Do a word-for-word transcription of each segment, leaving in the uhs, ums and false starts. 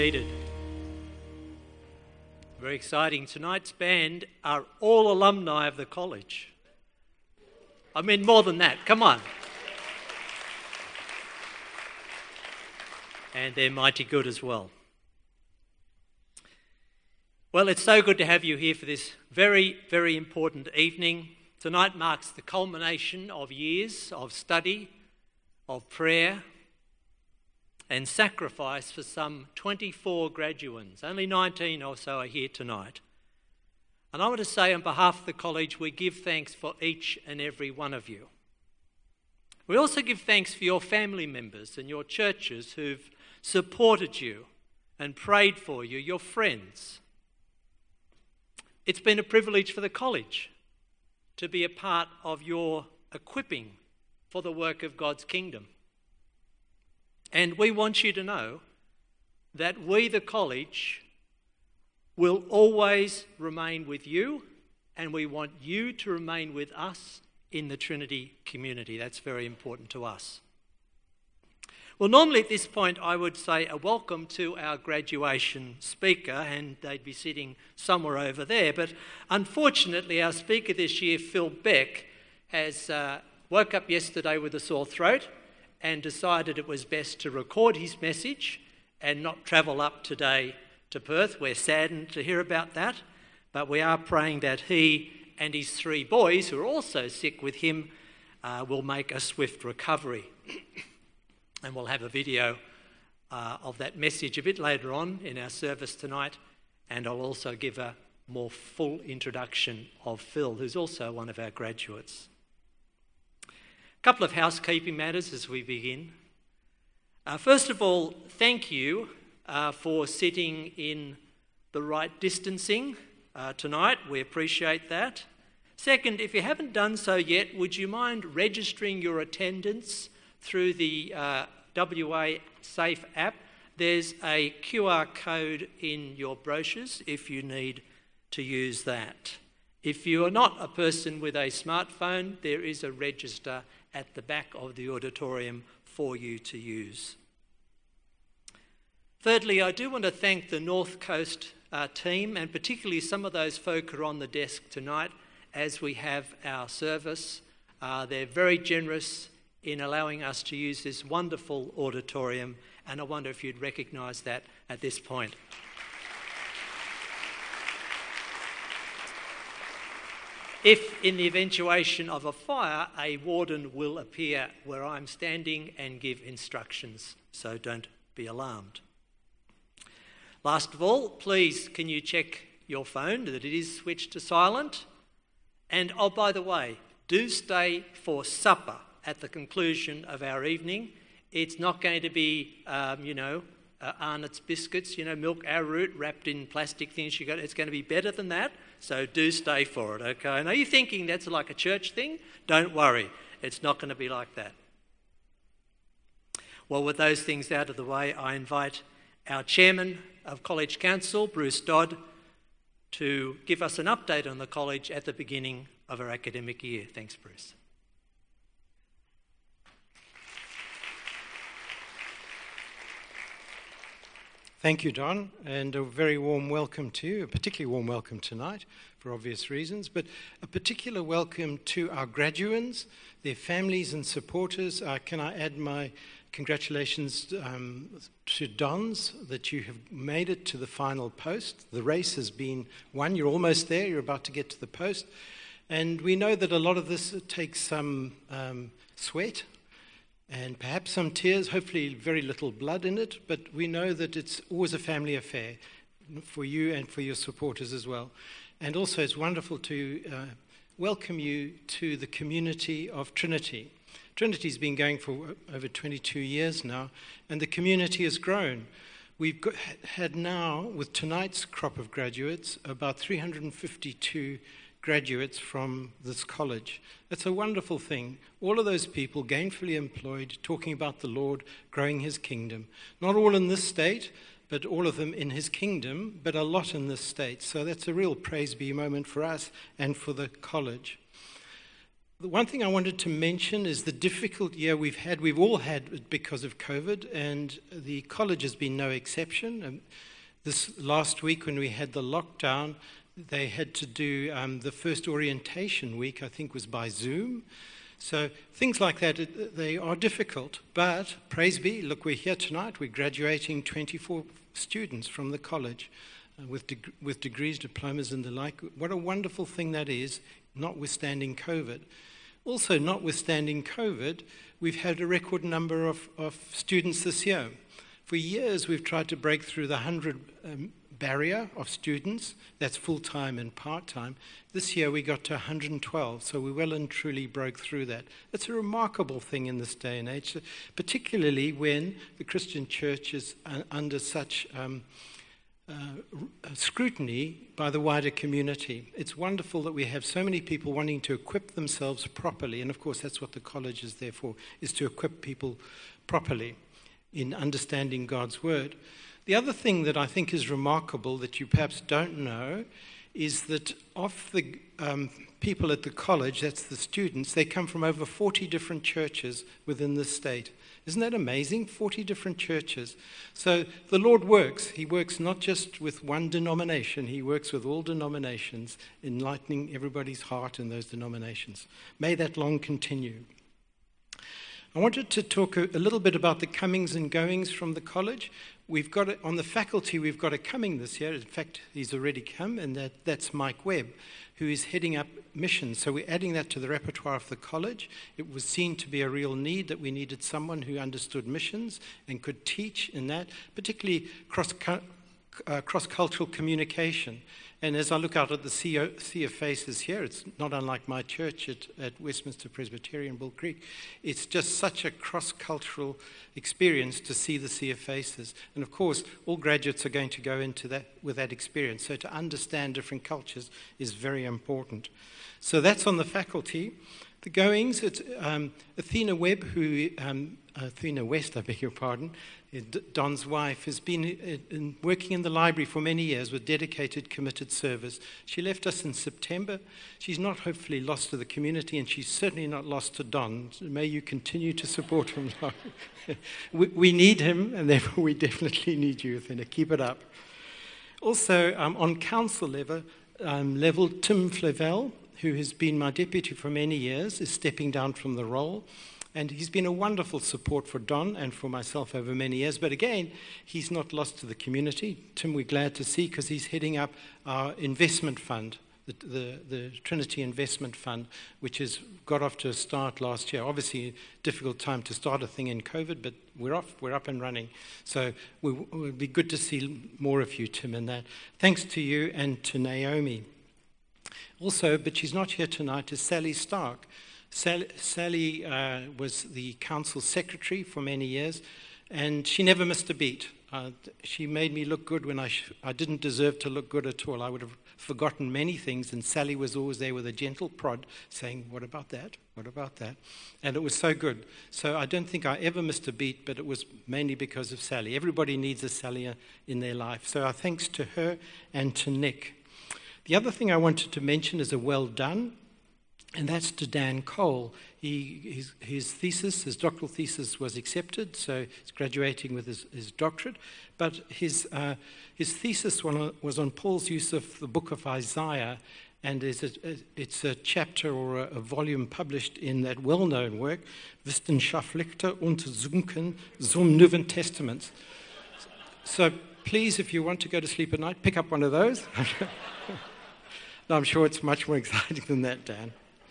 seated. Very exciting. Tonight's band are all alumni of the college. I mean, more than that. Come on. And they're mighty good as well. Well, it's so good to have you here for this very, very important evening. Tonight marks the culmination of years of study, of prayer, and sacrifice for some twenty-four graduands. Only nineteen or so are here tonight. And I want to say on behalf of the college, we give thanks for each and every one of you. We also give thanks for your family members and your churches who've supported you and prayed for you, your friends. It's been a privilege for the college to be a part of your equipping for the work of God's kingdom. And we want you to know that we, the college, will always remain with you, and we want you to remain with us in the Trinity community. That's very important to us. Well, normally at this point I would say a welcome to our graduation speaker, and they'd be sitting somewhere over there. But unfortunately, our speaker this year, Phil Beck, has uh, woke up yesterday with a sore throat and decided it was best to record his message and not travel up today to Perth. We're saddened to hear about that, but we are praying that he and his three boys, who are also sick with him, uh, will make a swift recovery. And we'll have a video uh, of that message a bit later on in our service tonight, and I'll also give a more full introduction of Phil, who's also one of our graduates. A couple of housekeeping matters as we begin. Uh, first of all, thank you uh, for sitting in the right distancing uh, tonight. We appreciate that. Second, if you haven't done so yet, would you mind registering your attendance through the uh, W A Safe app? There's a Q R code in your brochures if you need to use that. If you are not a person with a smartphone, there is a register at the back of the auditorium for you to use. Thirdly, I do want to thank the North Coast uh, team, and particularly some of those folk who are on the desk tonight as we have our service. Uh, they're very generous in allowing us to use this wonderful auditorium, and I wonder if you'd recognise that at this point. If, in the eventuation of a fire, a warden will appear where I'm standing and give instructions, so don't be alarmed. Last of all, please, can you check your phone that it is switched to silent? And, oh, by the way, do stay for supper at the conclusion of our evening. It's not going to be, um, you know, uh, Arnott's biscuits, you know, milk arrowroot wrapped in plastic things. You got. It's going to be better than that, so do stay for it, okay? I know you're thinking that's like a church thing. Don't worry, it's not going to be like that. Well, with those things out of the way, I invite our Chairman of College Council, Bruce Dodd, to give us an update on the college at the beginning of our academic year. Thanks, Bruce. Thank you, Don, and a very warm welcome to you, a particularly warm welcome tonight for obvious reasons, but a particular welcome to our graduands, their families and supporters. Uh, can I add my congratulations um, to Don's that you have made it to the final post. The race has been won. You're almost there. You're about to get to the post. And we know that a lot of this takes some um, sweat and perhaps some tears, hopefully very little blood in it, but we know that it's always a family affair for you and for your supporters as well. And also it's wonderful to uh, welcome you to the community of Trinity. Trinity's been going for over twenty-two years now, and the community has grown. We've got, had now, with tonight's crop of graduates, about three hundred fifty-two graduates from this college. That's a wonderful thing. All of those people gainfully employed, talking about the Lord, growing his kingdom. Not all in this state, but all of them in his kingdom, but a lot in this state. So that's a real praise be moment for us and for the college. The one thing I wanted to mention is the difficult year we've had. We've all had it because of COVID, and the college has been no exception. Um, this last week when we had the lockdown, they had to do um, the first orientation week, I think was by Zoom. So things like that, it, they are difficult. But praise be, look, we're here tonight. We're graduating twenty-four students from the college uh, with, deg- with degrees, diplomas and the like. What a wonderful thing that is, notwithstanding COVID. Also, notwithstanding COVID, we've had a record number of, of students this year. For years, we've tried to break through the one hundred um, barrier of students. That's full-time and part-time. This year, we got to one hundred twelve, so we well and truly broke through that. It's a remarkable thing in this day and age, particularly when the Christian church is uh, under such um, Uh, scrutiny by the wider community. It's wonderful that we have so many people wanting to equip themselves properly, and of course that's what the college is there for, is to equip people properly in understanding God's word. The other thing that I think is remarkable that you perhaps don't know is that of the um, people at the college, that's the students, they come from over forty different churches within the state. Isn't that amazing? forty different churches. So the Lord works. He works not just with one denomination. He works with all denominations, enlightening everybody's heart in those denominations. May that long continue. I wanted to talk a, a little bit about the comings and goings from the college. We've got it, on the faculty, we've got a coming this year. In fact, he's already come, and that, that's Mike Webb, who is heading up missions. So we're adding that to the repertoire of the college. It was seen to be a real need that we needed someone who understood missions and could teach in that, particularly cross, uh, cross-cultural communication. And as I look out at the sea, o- sea of faces here, it's not unlike my church at, at Westminster Presbyterian, Bull Creek. It's just such a cross-cultural experience to see the sea of faces. And of course, all graduates are going to go into that with that experience. So to understand different cultures is very important. So that's on the faculty. The goings, it's um, Athena Webb, who um, Athena West, I beg your pardon, Don's wife, has been in working in the library for many years with dedicated, committed service. She left us in September. She's not hopefully lost to the community, and she's certainly not lost to Don. May you continue to support him. we, we need him, and therefore we definitely need you, Athena. Keep it up. Also, um, on council level, um, level, Tim Flavel, who has been my deputy for many years, is stepping down from the role. And he's been a wonderful support for Don and for myself over many years. But again, he's not lost to the community. Tim, we're glad to see, because he's heading up our investment fund, the, the, the Trinity Investment Fund, which has got off to a start last year. Obviously, a difficult time to start a thing in COVID, but we're off, we're up and running. So we, it would be good to see more of you, Tim, in that. Thanks to you and to Naomi. Also, but she's not here tonight, is Sally Stark. Sally, Sally uh, was the council secretary for many years, and she never missed a beat. Uh, she made me look good when I, sh- I didn't deserve to look good at all. I would have forgotten many things, and Sally was always there with a gentle prod saying, what about that? What about that? And it was so good. So I don't think I ever missed a beat, but it was mainly because of Sally. Everybody needs a Sally in their life. So our thanks to her and to Nick. The other thing I wanted to mention is a well done. And that's to Dan Cole. He, his, his thesis, his doctoral thesis was accepted, so he's graduating with his, his doctorate. But his, uh, his thesis was on Paul's use of the book of Isaiah, and it's a, it's a chapter or a, a volume published in that well-known work, Wissenschaftliche Untersuchungen zum Neuen Testament. So please, if you want to go to sleep at night, pick up one of those. No, I'm sure it's much more exciting than that, Dan.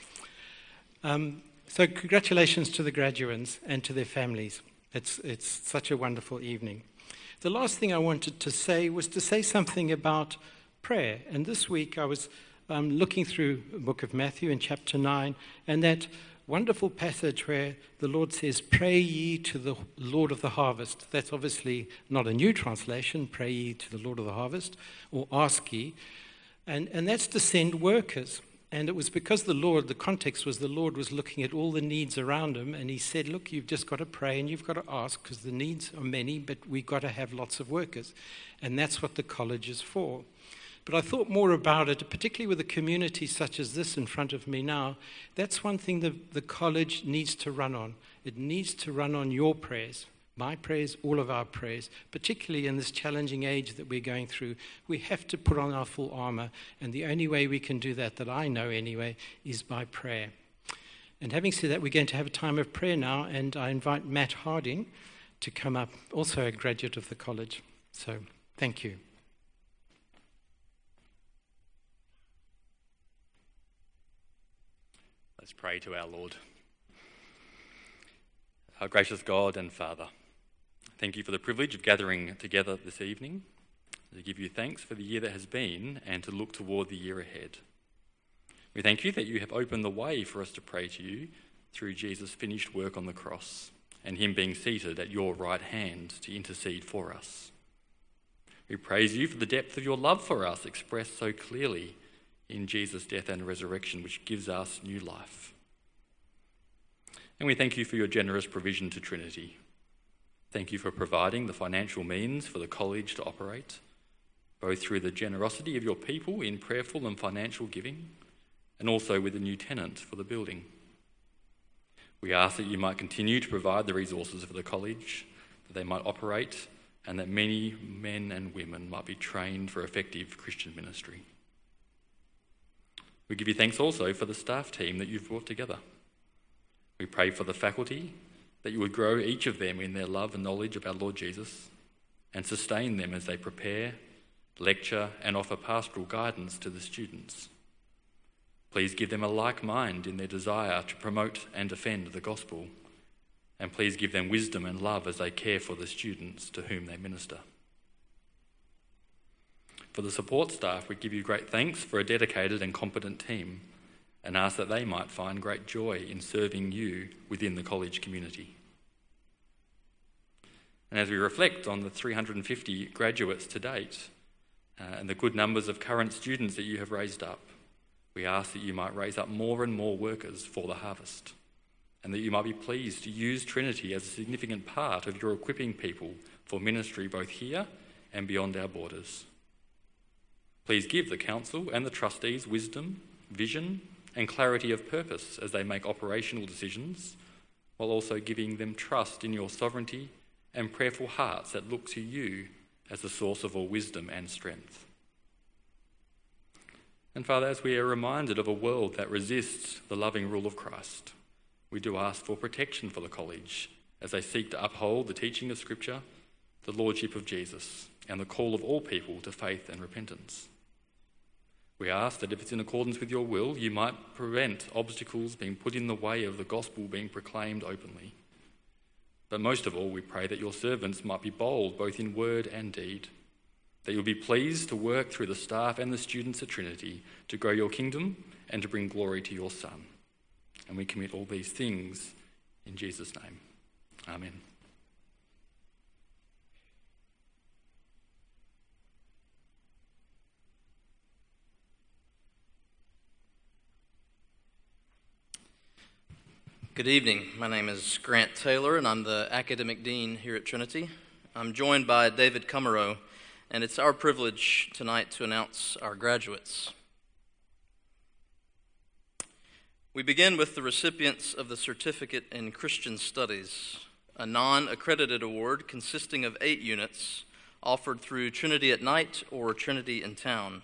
Um, so congratulations to the graduates and to their families. It's, it's such a wonderful evening. The last thing I wanted to say was to say something about prayer. And this week I was um, looking through the book of Matthew in chapter nine, and that wonderful passage where the Lord says, pray ye to the Lord of the harvest. That's obviously not a new translation, pray ye to the Lord of the harvest, or ask ye. And, and that's to send workers. And it was because the Lord, the context was the Lord was looking at all the needs around him, and he said, look, you've just got to pray and you've got to ask, because the needs are many, but we've got to have lots of workers. And that's what the college is for. But I thought more about it, particularly with a community such as this in front of me now. That's one thing the, the college needs to run on. It needs to run on your prayers, my prayers, all of our prayers, particularly in this challenging age that we're going through. We have to put on our full armor, and the only way we can do that, that I know anyway, is by prayer. And having said that, we're going to have a time of prayer now, and I invite Matt Harding to come up, also a graduate of the college. So, thank you. Let's pray to our Lord. Our gracious God and Father, thank you for the privilege of gathering together this evening to give you thanks for the year that has been and to look toward the year ahead. We thank you that you have opened the way for us to pray to you through Jesus' finished work on the cross and him being seated at your right hand to intercede for us. We praise you for the depth of your love for us expressed so clearly in Jesus' death and resurrection, which gives us new life. And we thank you for your generous provision to Trinity. Thank you for providing the financial means for the college to operate, both through the generosity of your people in prayerful and financial giving, and also with a new tenant for the building. We ask that you might continue to provide the resources for the college, that they might operate, and that many men and women might be trained for effective Christian ministry. We give you thanks also for the staff team that you've brought together. We pray for the faculty, that you would grow each of them in their love and knowledge of our Lord Jesus, and sustain them as they prepare, lecture, and offer pastoral guidance to the students. Please give them a like mind in their desire to promote and defend the gospel, and please give them wisdom and love as they care for the students to whom they minister. For the support staff, we give you great thanks for a dedicated and competent team, and ask that they might find great joy in serving you within the college community. And as we reflect on the three hundred fifty graduates to date, uh, and the good numbers of current students that you have raised up, we ask that you might raise up more and more workers for the harvest, and that you might be pleased to use Trinity as a significant part of your equipping people for ministry both here and beyond our borders. Please give the council and the trustees wisdom, vision, and clarity of purpose as they make operational decisions, while also giving them trust in your sovereignty and prayerful hearts that look to you as the source of all wisdom and strength. And Father, as we are reminded of a world that resists the loving rule of Christ, we do ask for protection for the college as they seek to uphold the teaching of Scripture, the lordship of Jesus, and the call of all people to faith and repentance. We ask that if it's in accordance with your will, you might prevent obstacles being put in the way of the gospel being proclaimed openly. But most of all, we pray that your servants might be bold both in word and deed, that you'll be pleased to work through the staff and the students at Trinity to grow your kingdom and to bring glory to your Son. And we commit all these things in Jesus' name. Amen. Good evening. My name is Grant Taylor, and I'm the Academic Dean here at Trinity. I'm joined by David Cummerow, and it's our privilege tonight to announce our graduates. We begin with the recipients of the Certificate in Christian Studies, a non-accredited award consisting of eight units offered through Trinity at Night or Trinity in Town.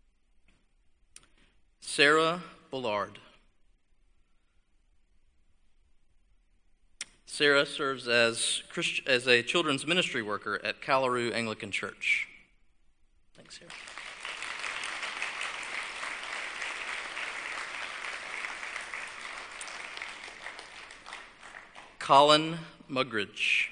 Sarah Bullard. Sarah serves as, Christ- as a children's ministry worker at Callaroo Anglican Church. Thanks, Sarah. Colin Mugridge.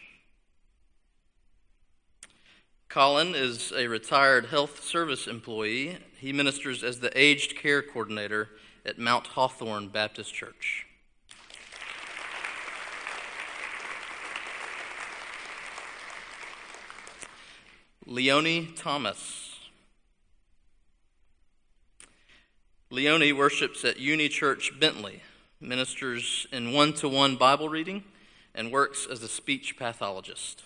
Colin is a retired health service employee. He ministers as the aged care coordinator at Mount Hawthorne Baptist Church. Leonie Thomas. Leonie worships at Uni Church Bentley, ministers in one-to-one Bible reading, and works as a speech pathologist.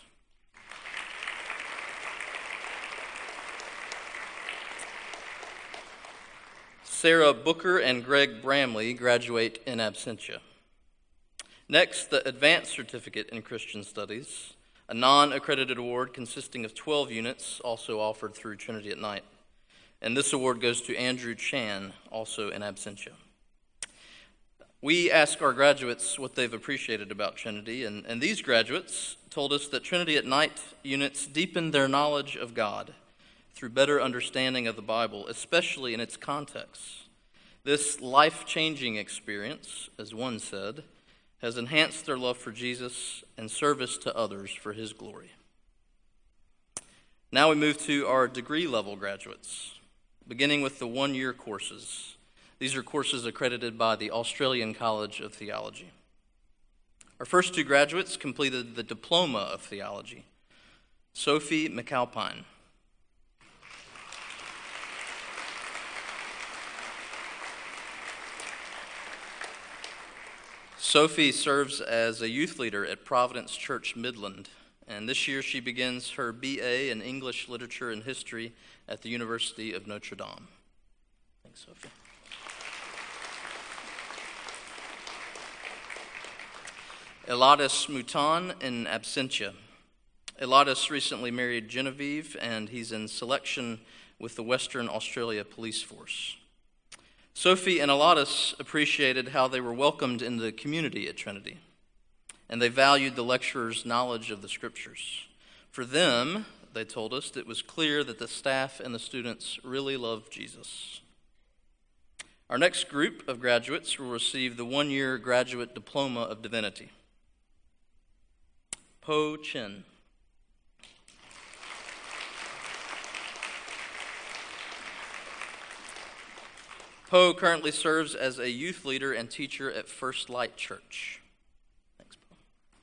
Sarah Booker and Greg Bramley graduate in absentia. Next, the Advanced Certificate in Christian Studies, a non-accredited award consisting of twelve units, also offered through Trinity at Night. And this award goes to Andrew Chan, also in absentia. We ask our graduates what they've appreciated about Trinity, and, and these graduates told us that Trinity at Night units deepen their knowledge of God through better understanding of the Bible, especially in its context. This life-changing experience, as one said, has enhanced their love for Jesus and service to others for his glory. Now we move to our degree-level graduates, beginning with the one-year courses. These are courses accredited by the Australian College of Theology. Our first two graduates completed the Diploma of Theology. Sophie McAlpine. Sophie serves as a youth leader at Providence Church Midland, and this year she begins her B A in English Literature and History at the University of Notre Dame. Thanks, Sophie. Elatus Mouton in absentia. Elatus recently married Genevieve, and he's in selection with the Western Australia Police Force. Sophie and Elatus appreciated how they were welcomed in the community at Trinity, and they valued the lecturer's knowledge of the Scriptures. For them, they told us, it was clear that the staff and the students really loved Jesus. Our next group of graduates will receive the one-year Graduate Diploma of Divinity. Po Chin. Po currently serves as a youth leader and teacher at First Light Church. Thanks, Po.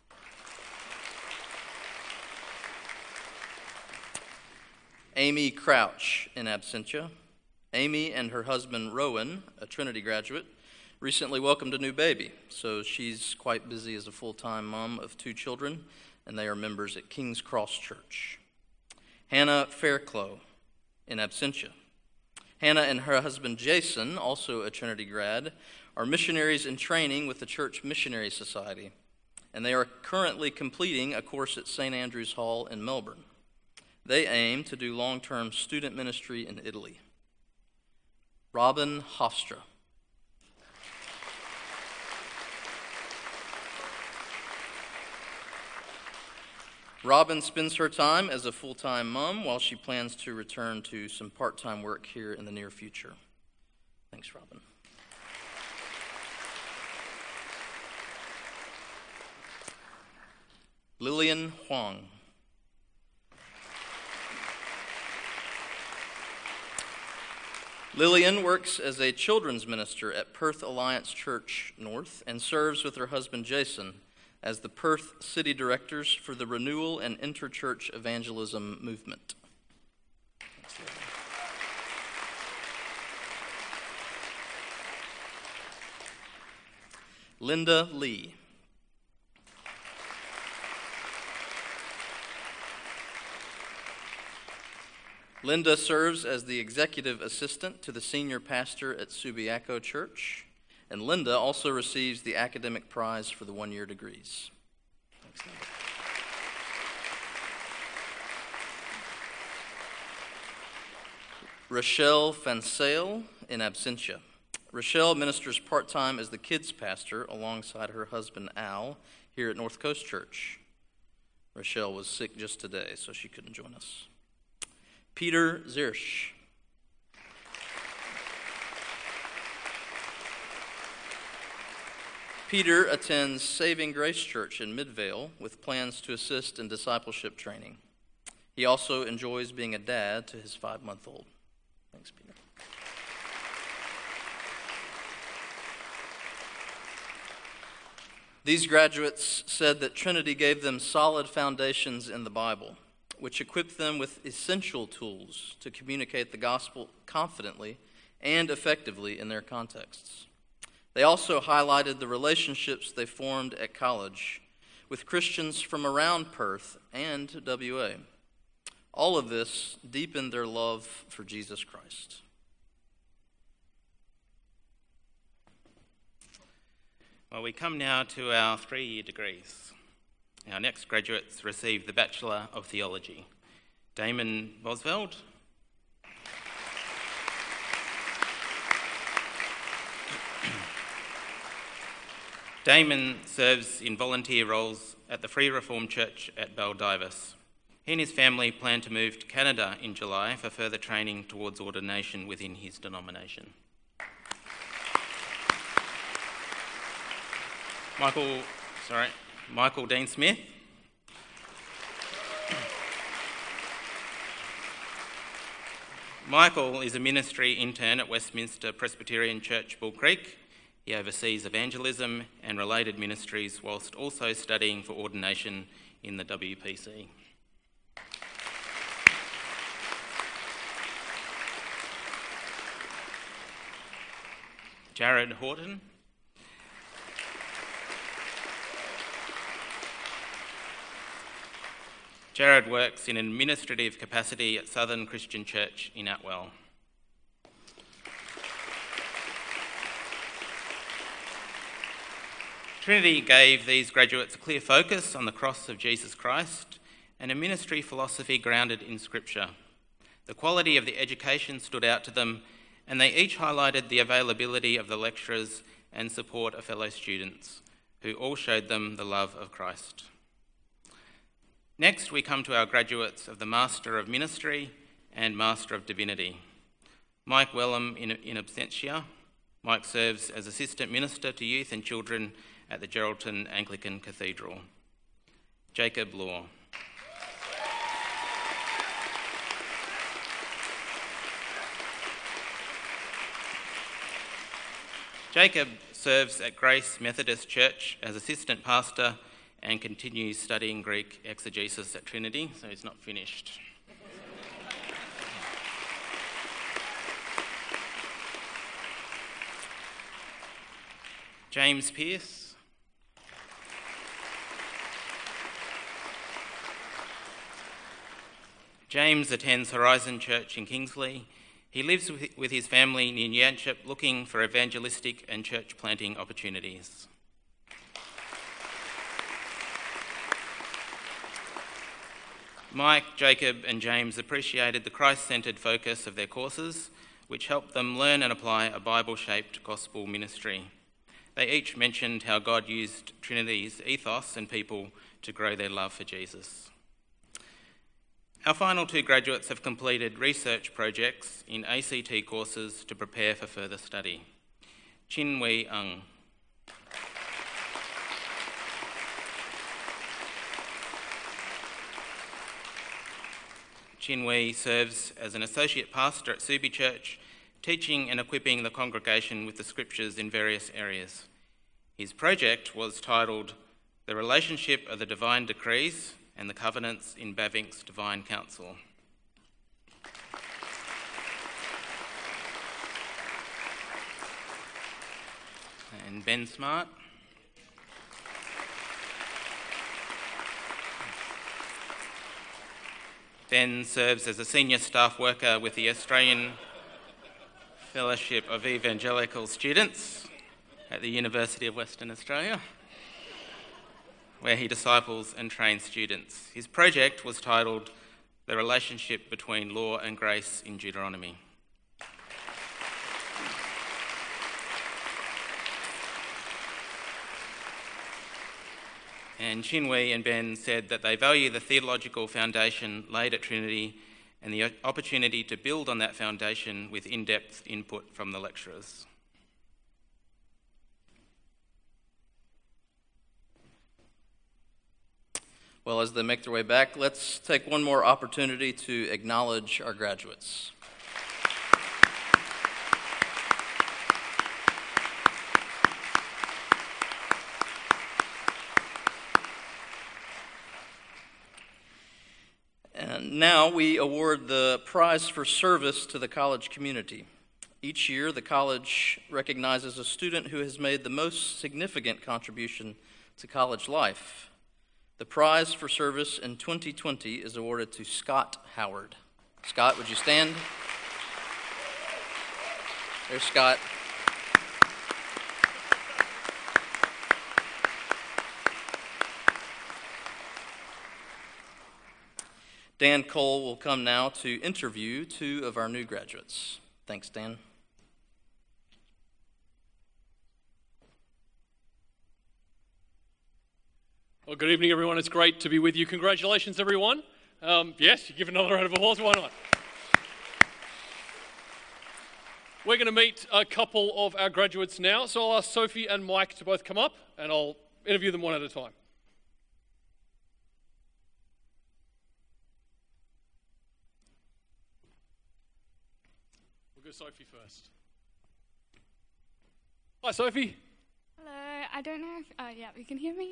Amy Crouch in absentia. Amy and her husband Rowan, a Trinity graduate, recently welcomed a new baby, so she's quite busy as a full-time mom of two children, and they are members at King's Cross Church. Hannah Fairclough in absentia. Hannah and her husband Jason, also a Trinity grad, are missionaries in training with the Church Missionary Society, and they are currently completing a course at Saint Andrew's Hall in Melbourne. They aim to do long-term student ministry in Italy. Robin Hofstra. Robin spends her time as a full-time mom while she plans to return to some part-time work here in the near future. Thanks, Robin. Lillian Huang. Lillian works as a children's minister at Perth Alliance Church North and serves with her husband Jason as the Perth City Directors for the Renewal and Interchurch Evangelism Movement. Linda Lee. Linda serves as the executive assistant to the senior pastor at Subiaco Church, and Linda also receives the academic prize for the one-year degrees. Thanks, Linda. Rochelle Fansale in absentia. Rochelle ministers part-time as the kids pastor alongside her husband Al here at North Coast Church. Rochelle was sick just today, so she couldn't join us. Peter Zirsch. Peter attends Saving Grace Church in Midvale with plans to assist in discipleship training. He also enjoys being a dad to his five-month-old. Thanks, Peter. These graduates said that Trinity gave them solid foundations in the Bible, which equipped them with essential tools to communicate the gospel confidently and effectively in their contexts. They also highlighted the relationships they formed at college with Christians from around Perth and W A. All of this deepened their love for Jesus Christ. Well, we come now to our three-year degrees. Our next graduates receive the Bachelor of Theology. Damon Bosveld. Damon serves in volunteer roles at the Free Reformed Church at Baldivis. He and his family plan to move to Canada in July for further training towards ordination within his denomination. Michael, sorry, Michael Dean Smith. Michael is a ministry intern at Westminster Presbyterian Church, Bull Creek. He oversees evangelism and related ministries whilst also studying for ordination in the W P C. Jared Horton. Jared works in an administrative capacity at Southern Christian Church in Atwell. Trinity gave these graduates a clear focus on the cross of Jesus Christ and a ministry philosophy grounded in Scripture. The quality of the education stood out to them, and they each highlighted the availability of the lecturers and support of fellow students, who all showed them the love of Christ. Next, we come to our graduates of the Master of Ministry and Master of Divinity. Mike Wellham in, in absentia. Mike serves as Assistant Minister to Youth and Children at the Geraldton Anglican Cathedral. Jacob Law. Jacob serves at Grace Methodist Church as Assistant Pastor and continues studying Greek exegesis at Trinity, so he's not finished. James Pearce. James attends Horizon Church in Kingsley. He lives with his family near Yanchep looking for evangelistic and church planting opportunities. Mike, Jacob and James appreciated the Christ-centred focus of their courses, which helped them learn and apply a Bible-shaped gospel ministry. They each mentioned how God used Trinity's ethos and people to grow their love for Jesus. Our final two graduates have completed research projects in A C T courses to prepare for further study. Chin Wei Ng. Chin Wei serves as an associate pastor at Subi Church, teaching and equipping the congregation with the scriptures in various areas. His project was titled The Relationship of the Divine Decrees and the Covenants in Bavinck's Divine Council. And Ben Smart. Ben serves as a senior staff worker with the Australian Fellowship of Evangelical Students at the University of Western Australia, where he disciples and trains students. His project was titled The Relationship Between Law and Grace in Deuteronomy. And Chin Wei and Ben said that they value the theological foundation laid at Trinity and the opportunity to build on that foundation with in-depth input from the lecturers. Well, as they make their way back, let's take one more opportunity to acknowledge our graduates. And now we award the prize for service to the college community. Each year, the college recognizes a student who has made the most significant contribution to college life. The prize for service in twenty twenty is awarded to Scott Howard. Scott, would you stand? There's Scott. Dan Cole will come now to interview two of our new graduates. Thanks, Dan. Well, good evening, everyone. It's great to be with you. Congratulations, everyone. Um, yes, you give another round of applause. Why not? We're going to meet a couple of our graduates now, so I'll ask Sophie and Mike to both come up, and I'll interview them one at a time. We'll go Sophie first. Hi, Sophie. Hello, I don't know if, oh yeah, you can hear me?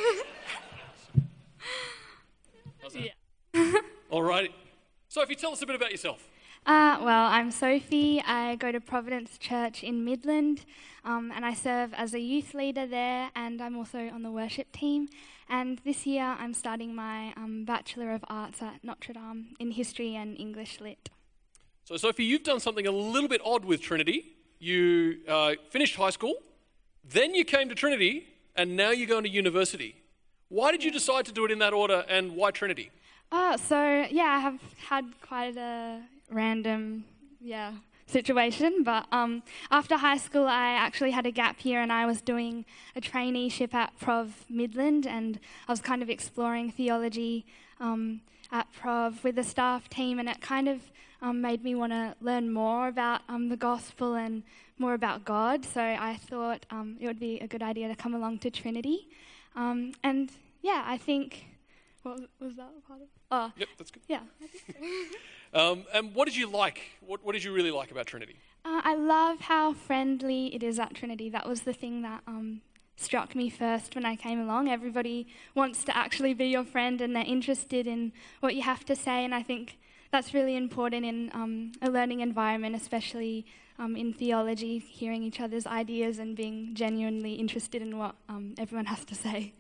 How's that? Yeah. All right. Sophie, tell us a bit about yourself. Uh, well, I'm Sophie. I go to Providence Church in Midland, um, and I serve as a youth leader there, and I'm also on the worship team. And this year I'm starting my um, Bachelor of Arts at Notre Dame in History and English Lit. So, Sophie, you've done something a little bit odd with Trinity. You uh, finished high school, then you came to Trinity, and now you're going to university. Why did you decide to do it in that order, and why Trinity? Oh, so yeah, I have had quite a random, yeah, situation. But um, after high school, I actually had a gap year, and I was doing a traineeship at Prov Midland, and I was kind of exploring theology um, at Prov with the staff team, and it kind of um, made me want to learn more about um, the gospel and more about God. So I thought um, it would be a good idea to come along to Trinity, um, and yeah, I think. What was, was that a part of? Oh, yep, that's good. Yeah, I think so. um, and what did you like? What, what did you really like about Trinity? Uh, I love how friendly it is at Trinity. That was the thing that um, struck me first when I came along. Everybody wants to actually be your friend, and they're interested in what you have to say, and I think that's really important in um, a learning environment, especially um, in theology, hearing each other's ideas and being genuinely interested in what um, everyone has to say.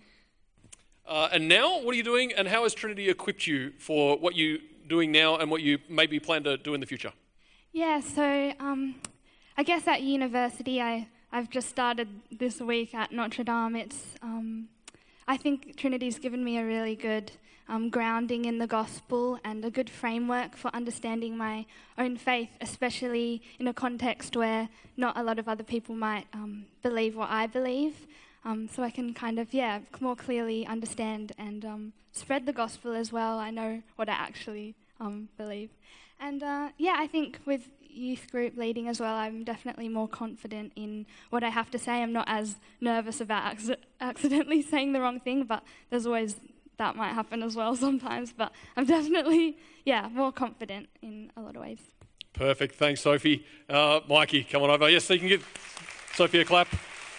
Uh, and now, what are you doing, and how has Trinity equipped you for what you're doing now and what you maybe plan to do in the future? Yeah, so um, I guess at university, I, I've just started this week at Notre Dame. It's, um, I think Trinity's given me a really good um, grounding in the gospel and a good framework for understanding my own faith, especially in a context where not a lot of other people might um, believe what I believe. Um, so I can kind of, yeah, more clearly understand and um, spread the gospel as well. I know what I actually um, believe. And uh, yeah, I think with youth group leading as well, I'm definitely more confident in what I have to say. I'm not as nervous about acc- accidentally saying the wrong thing, but there's always, that might happen as well sometimes. But I'm definitely, yeah, more confident in a lot of ways. Perfect. Thanks, Sophie. Uh, Mikey, come on over. Yes, so you can give Sophie a clap.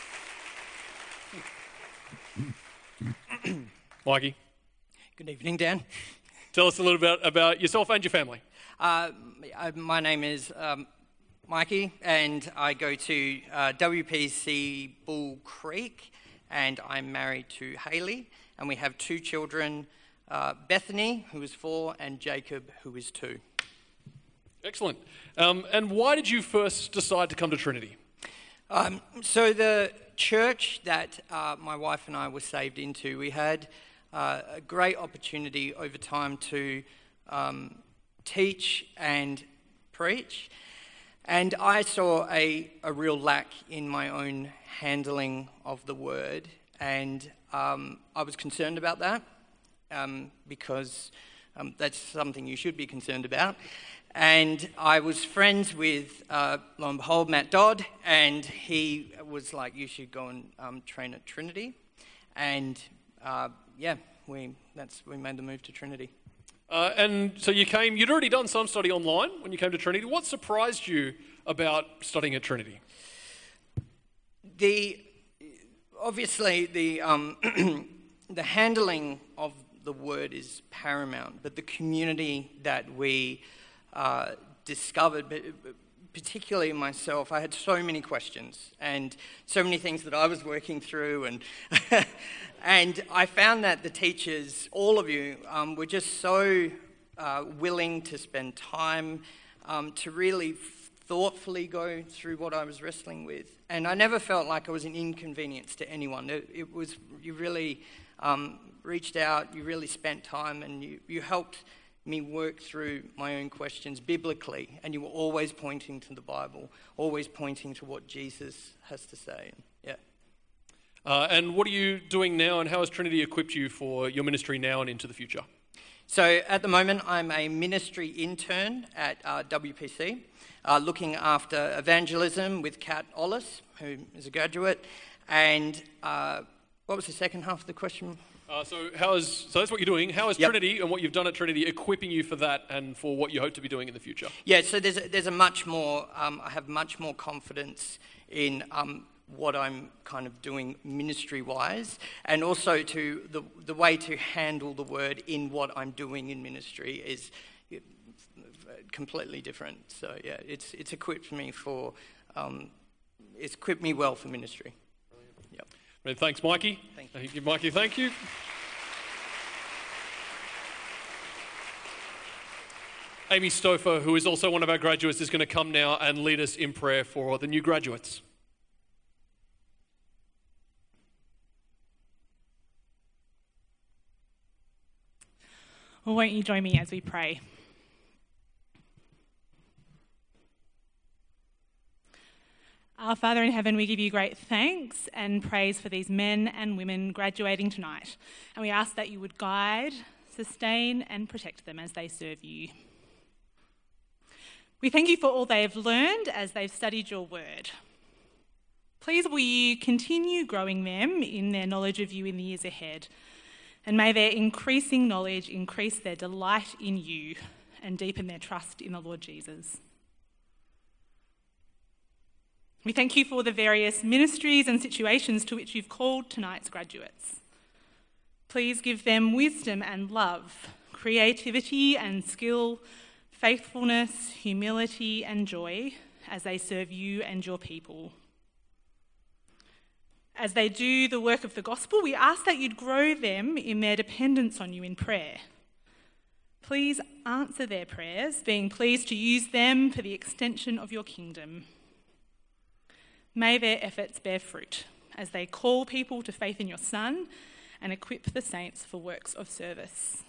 Mikey. Good evening, Dan. Tell us a little bit about yourself and your family. Uh, my name is um, Mikey, and I go to uh, W P C Bull Creek, and I'm married to Hayley, and we have two children, uh, Bethany, who is four, and Jacob, who is two. Excellent. Um, and why did you first decide to come to Trinity? Um, so the church that uh, my wife and I were saved into, we had uh, a great opportunity over time to um, teach and preach, and I saw a, a real lack in my own handling of the word, and um, I was concerned about that um, because um, that's something you should be concerned about. And I was friends with, uh, lo and behold, Matt Dodd, and he was like, you should go and um, train at Trinity. And uh, yeah, we that's we made the move to Trinity. Uh, and so you came, you'd already done some study online when you came to Trinity. What surprised you about studying at Trinity? The, obviously, the, um, the handling of the word is paramount, but the community that we Uh, discovered, but particularly myself, I had so many questions and so many things that I was working through, and and I found that the teachers, all of you, um, were just so uh, willing to spend time um, to really thoughtfully go through what I was wrestling with, and I never felt like I was an inconvenience to anyone. It, it was, you really um, reached out, you really spent time, and you, you helped me work through my own questions biblically, and you were always pointing to the Bible, always pointing to what Jesus has to say. Yeah. Uh, and what are you doing now, and how has Trinity equipped you for your ministry now and into the future? So at the moment, I'm a ministry intern at uh, W P C, uh, looking after evangelism with Kat Ollis, who is a graduate. And uh, what was the second half of the question? Uh, so how is so that's what you're doing. How is Yep. Trinity and what you've done at Trinity equipping you for that and for what you hope to be doing in the future? Yeah, so there's a, there's a much more, um, I have much more confidence in um, what I'm kind of doing ministry-wise, and also to the the way to handle the word in what I'm doing in ministry is completely different. So yeah, it's it's equipped me for, um, it's equipped me well for ministry. Yep. And thanks, Mikey. Thank you. Thank you, Mikey. Thank you. Amy Stouffer, who is also one of our graduates, is going to come now and lead us in prayer for the new graduates. Well, won't you join me as we pray? Our Father in heaven, we give you great thanks and praise for these men and women graduating tonight. And we ask that you would guide, sustain and protect them as they serve you. We thank you for all they have learned as they've studied your word. Please will you continue growing them in their knowledge of you in the years ahead. And may their increasing knowledge increase their delight in you and deepen their trust in the Lord Jesus. We thank you for the various ministries and situations to which you've called tonight's graduates. Please give them wisdom and love, creativity and skill, faithfulness, humility and joy as they serve you and your people. As they do the work of the gospel, we ask that you'd grow them in their dependence on you in prayer. Please answer their prayers, being pleased to use them for the extension of your kingdom. May their efforts bear fruit as they call people to faith in your Son and equip the saints for works of service.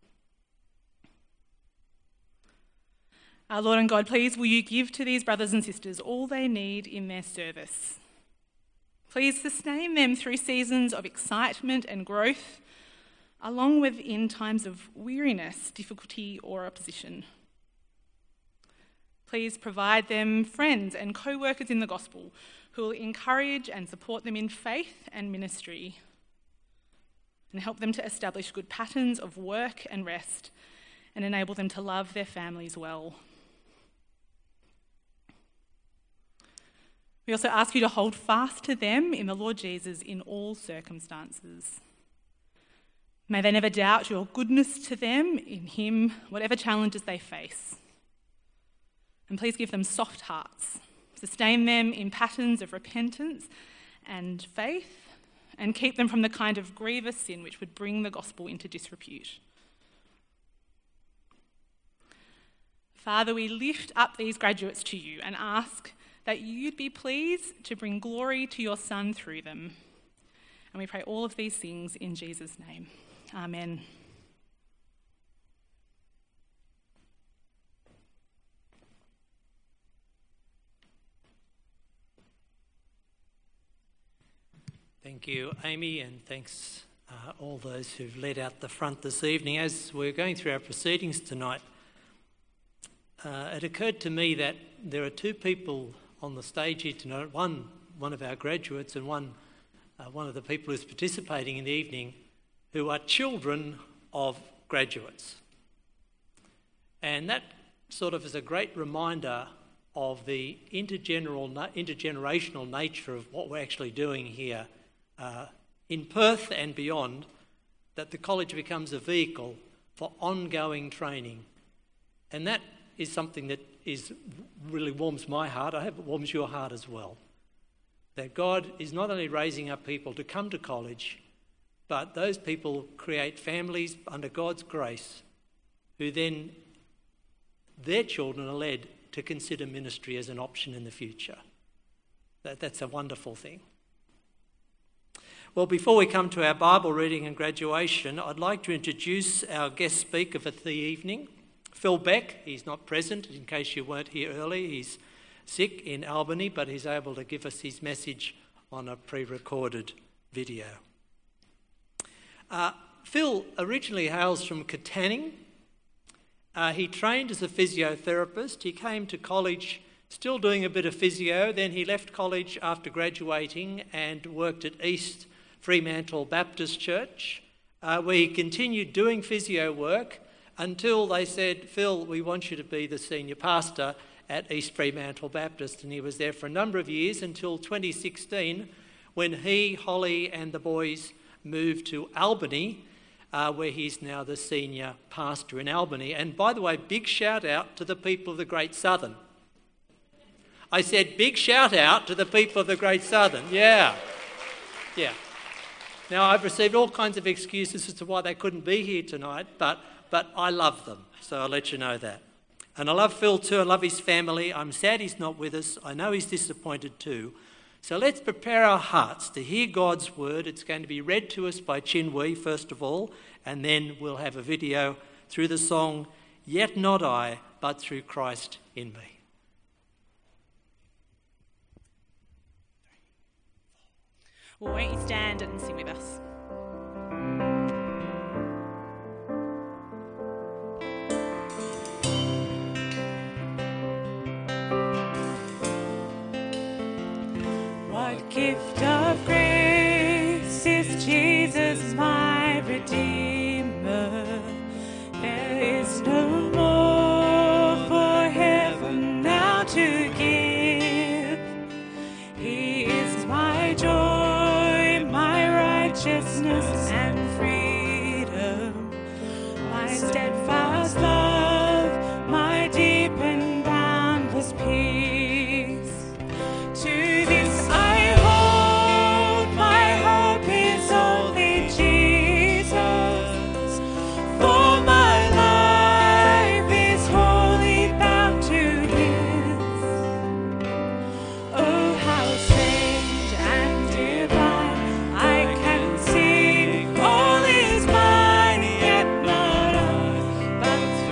Our Lord and God, please will you give to these brothers and sisters all they need in their service. Please sustain them through seasons of excitement and growth, along with in times of weariness, difficulty or opposition. Please provide them friends and co-workers in the gospel who will encourage and support them in faith and ministry and help them to establish good patterns of work and rest and enable them to love their families well. We also ask you to hold fast to them in the Lord Jesus in all circumstances. May they never doubt your goodness to them in him, whatever challenges they face. And please give them soft hearts, sustain them in patterns of repentance and faith, and keep them from the kind of grievous sin which would bring the gospel into disrepute. Father, we lift up these graduates to you and ask that you'd be pleased to bring glory to your Son through them. And we pray all of these things in Jesus' name. Amen. Thank you, Amy, and thanks uh, all those who've led out the front this evening. As we're going through our proceedings tonight, uh, it occurred to me that there are two people on the stage here tonight, one one of our graduates and one uh, one of the people who's participating in the evening, who are children of graduates. And that sort of is a great reminder of the intergeneral, intergenerational nature of what we're actually doing here uh, in Perth and beyond, that the college becomes a vehicle for ongoing training. And that is something that is really warms my heart. I hope it warms your heart as well. That God is not only raising up people to come to college, but those people create families under God's grace who then, their children are led to consider ministry as an option in the future. That, that's a wonderful thing. Well, before we come to our Bible reading and graduation, I'd like to introduce our guest speaker for the evening, Phil Beck. He's not present, in case you weren't here early. He's sick in Albany, but he's able to give us his message on a pre-recorded video. Uh, Phil originally hails from Katanning. Uh, he trained as a physiotherapist. He came to college still doing a bit of physio. Then he left college after graduating and worked at East Fremantle Baptist Church, uh, where he continued doing physio work until they said, Phil, we want you to be the senior pastor at East Fremantle Baptist. And he was there for a number of years until twenty sixteen, when he, Holly and the boys moved to Albany, uh, where he's now the senior pastor in Albany. And by the way, big shout out to the people of the Great Southern. I said big shout out to the people of the Great Southern. Yeah, yeah. Now, I've received all kinds of excuses as to why they couldn't be here tonight, but but I love them, so I'll let you know that. And I love Phil too, I love his family. I'm sad he's not with us. I know he's disappointed too. So let's prepare our hearts to hear God's word. It's going to be read to us by Chin Wee, first of all, and then we'll have a video through the song, Yet Not I, But Through Christ in Me. Well, won't you stand and sing with us? What gift of grace is Jesus my Redeemer? There is no more for heaven now to give. He is my joy, righteousness and freedom, my steadfast love, my deep and boundless peace. To this I hold, my hope is only Jesus, for my life is wholly bound to His. Oh, how strange and divine, I can see all is mine, yet not I, but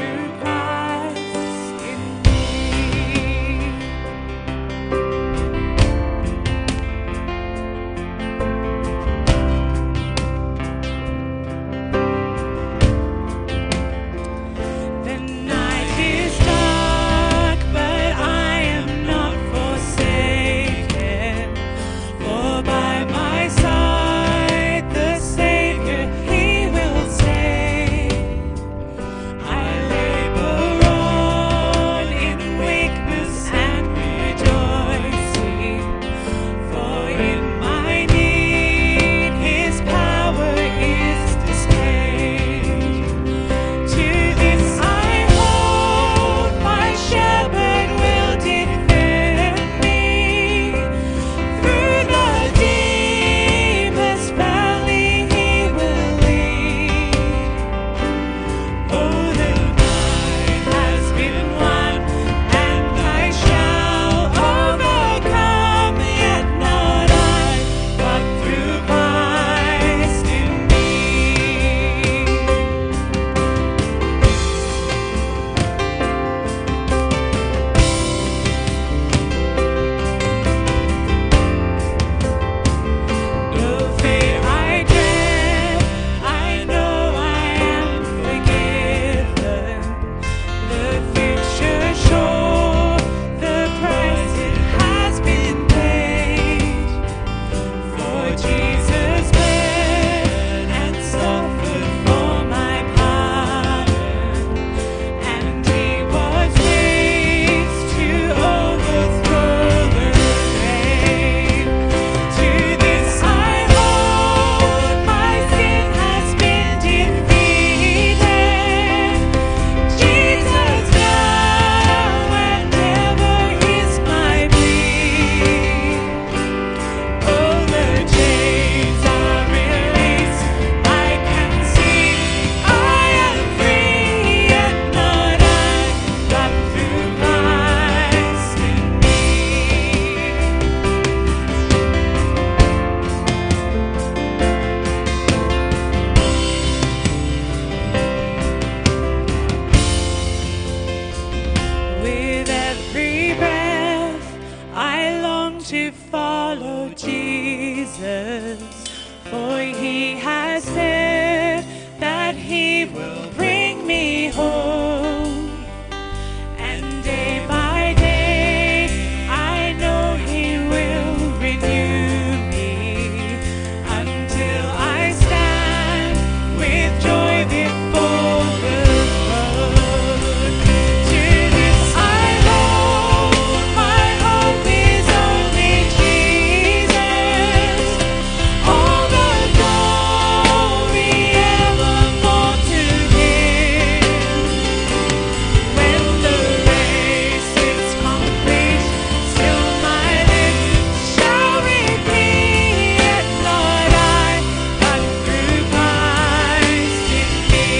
He will bring me home. And day by day, I know He will renew me until I stand with joy before the throne. To this I hold, my hope is only Jesus. All the glory evermore to Him. When the race is complete, still my lips shall repeat, yet not I, but through Christ in me.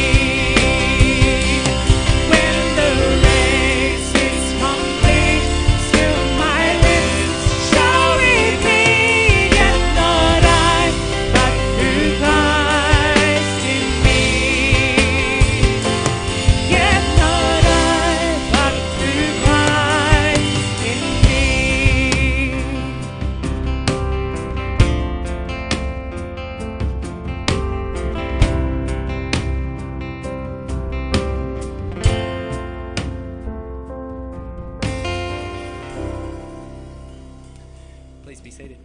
When the race is complete, still my lips shall repeat, yet not I, but through Christ in me. Yet not I, but through Christ in me. Please be seated.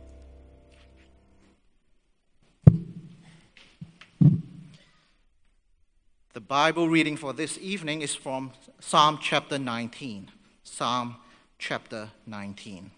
The Bible reading for this evening is from Psalm chapter nineteen. Psalm chapter nineteen.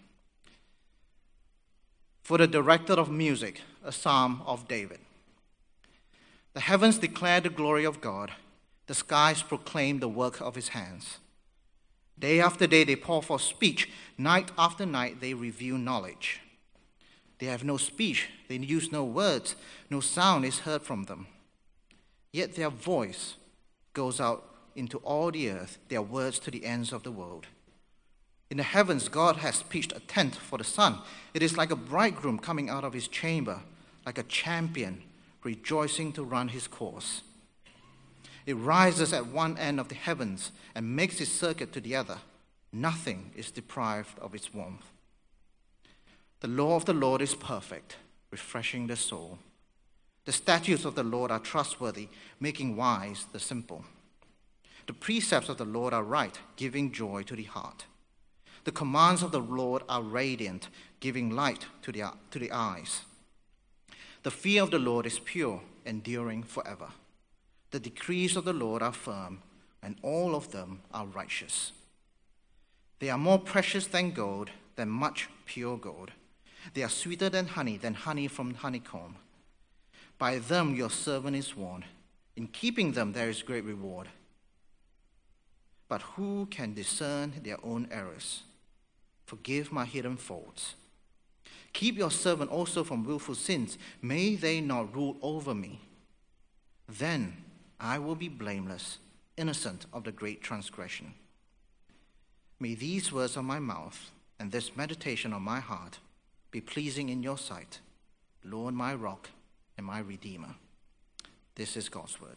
For the director of music, a psalm of David. The heavens declare the glory of God. The skies proclaim the work of His hands. Day after day they pour forth speech. Night after night they reveal knowledge. They have no speech. They use no words. No sound is heard from them. Yet their voice goes out into all the earth, their words to the ends of the world. In the heavens, God has pitched a tent for the sun. It is like a bridegroom coming out of his chamber, like a champion rejoicing to run his course. It rises at one end of the heavens and makes its circuit to the other. Nothing is deprived of its warmth. The law of the Lord is perfect, refreshing the soul. The statutes of the Lord are trustworthy, making wise the simple. The precepts of the Lord are right, giving joy to the heart. The commands of the Lord are radiant, giving light to the, to the eyes. The fear of the Lord is pure, enduring forever. The decrees of the Lord are firm, and all of them are righteous. They are more precious than gold, than much pure gold. They are sweeter than honey, than honey from honeycomb. By them your servant is warned. In keeping them there is great reward. But who can discern their own errors? Forgive my hidden faults. Keep your servant also from willful sins. May they not rule over me. Then I will be blameless, innocent of the great transgression. May these words of my mouth and this meditation of my heart be pleasing in your sight, Lord, my rock and my redeemer. This is God's word.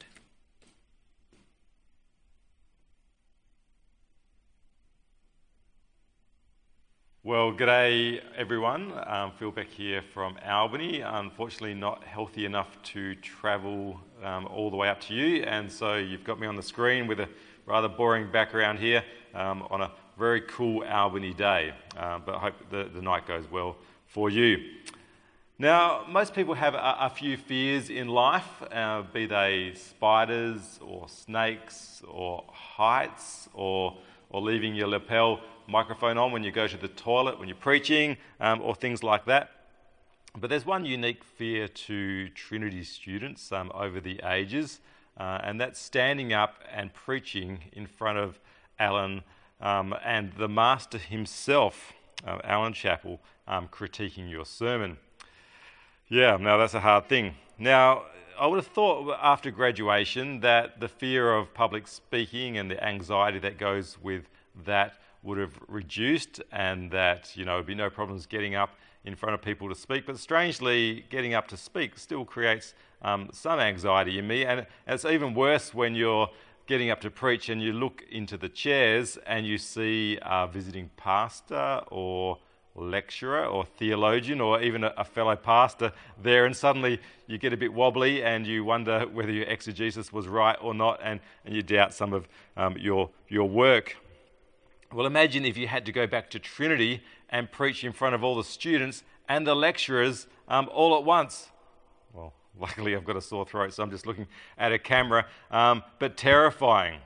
Well, g'day everyone. Um, Phil Beck here from Albany. Unfortunately not healthy enough to travel um, all the way up to you, and so you've got me on the screen with a rather boring background here um, on a very cool Albany day, uh, but I hope the, the night goes well for you. Now, most people have a, a few fears in life, uh, be they spiders or snakes or heights or, or leaving your lapel microphone on when you go to the toilet, when you're preaching, um, or things like that. But there's one unique fear to Trinity students um, over the ages, uh, and that's standing up and preaching in front of Alan um, and the Master himself, uh, Alan Chappell, um, critiquing your sermon. Yeah, now that's a hard thing. Now, I would have thought after graduation that the fear of public speaking and the anxiety that goes with that would have reduced, and that, you know, there'd be no problems getting up in front of people to speak. But strangely, getting up to speak still creates um, some anxiety in me, and it's even worse when you're getting up to preach and you look into the chairs and you see a visiting pastor or lecturer or theologian or even a, a fellow pastor there, and suddenly you get a bit wobbly and you wonder whether your exegesis was right or not, and, and you doubt some of um, your, your work. Well, imagine if you had to go back to Trinity and preach in front of all the students and the lecturers um, all at once. Well, luckily I've got a sore throat, so I'm just looking at a camera, um, but terrifying.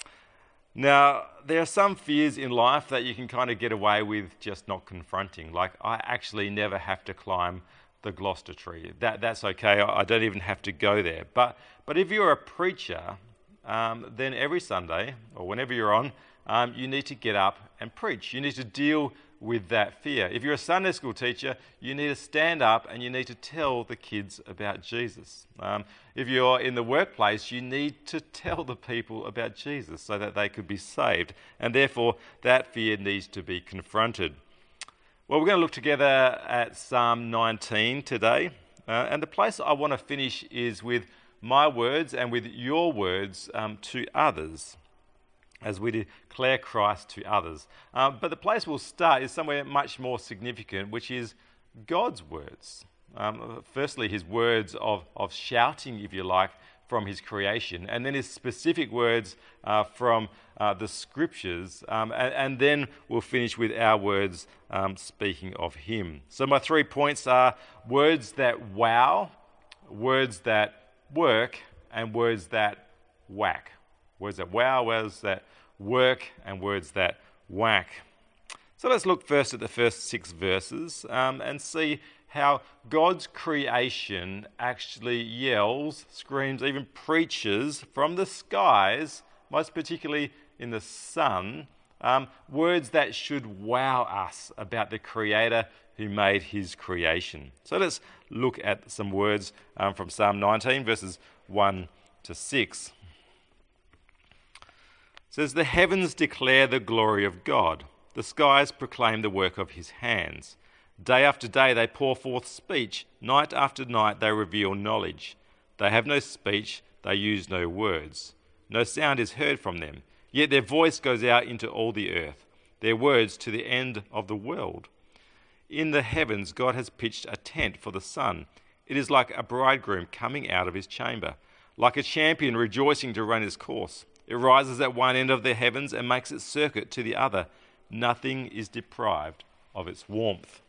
Now, there are some fears in life that you can kind of get away with just not confronting. Like, I actually never have to climb the Gloucester tree. That, that's okay, I, I don't even have to go there. But, but if you're a preacher, um, then every Sunday, or whenever you're on, um, you need to get up and preach. You need to deal with that fear. If you're a Sunday school teacher, you need to stand up and you need to tell the kids about Jesus. Um, if you're in the workplace, you need to tell the people about Jesus so that they could be saved. And therefore, that fear needs to be confronted. Well, we're going to look together at Psalm nineteen today. Uh, and the place I want to finish is with my words and with your words um, to others, as we declare Christ to others. Um, but the place we'll start is somewhere much more significant, which is God's words. Um, firstly, his words of, of shouting, if you like, from his creation, and then his specific words uh, from uh, the scriptures, um, and, and then we'll finish with our words um, speaking of him. So my three points are words that wow, words that work, and words that whack. Words that wow, words that work, and words that whack. So let's look first at the first six verses um, and see how God's creation actually yells, screams, even preaches from the skies, most particularly in the sun, um, words that should wow us about the Creator who made his creation. So let's look at some words um, from Psalm nineteen, verses one to six. It says, "The heavens declare the glory of God. The skies proclaim the work of his hands. Day after day they pour forth speech. Night after night they reveal knowledge. They have no speech, they use no words. No sound is heard from them. Yet their voice goes out into all the earth, their words to the end of the world. In the heavens God has pitched a tent for the sun. It is like a bridegroom coming out of his chamber, like a champion rejoicing to run his course. It rises at one end of the heavens and makes its circuit to the other. Nothing is deprived of its warmth."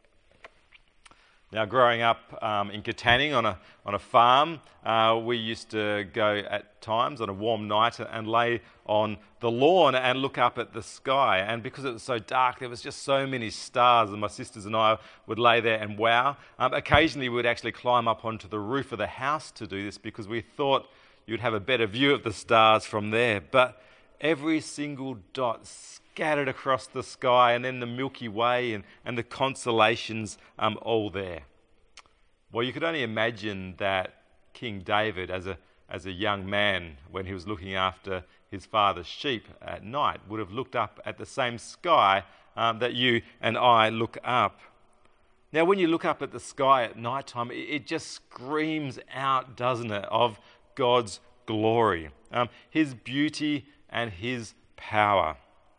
Now, growing up um, in Katanning on a on a farm, uh, we used to go at times on a warm night and lay on the lawn and look up at the sky. And because it was so dark, there was just so many stars, and my sisters and I would lay there and wow. Um, occasionally, we would actually climb up onto the roof of the house to do this because we thought you'd have a better view of the stars from there. But every single dot scattered across the sky, and then the Milky Way and, and the constellations um, all there. Well, you could only imagine that King David, as a as a young man, when he was looking after his father's sheep at night, would have looked up at the same sky um, that you and I look up. Now, when you look up at the sky at night time, it, it just screams out, doesn't it, of God's glory, um, his beauty and his power.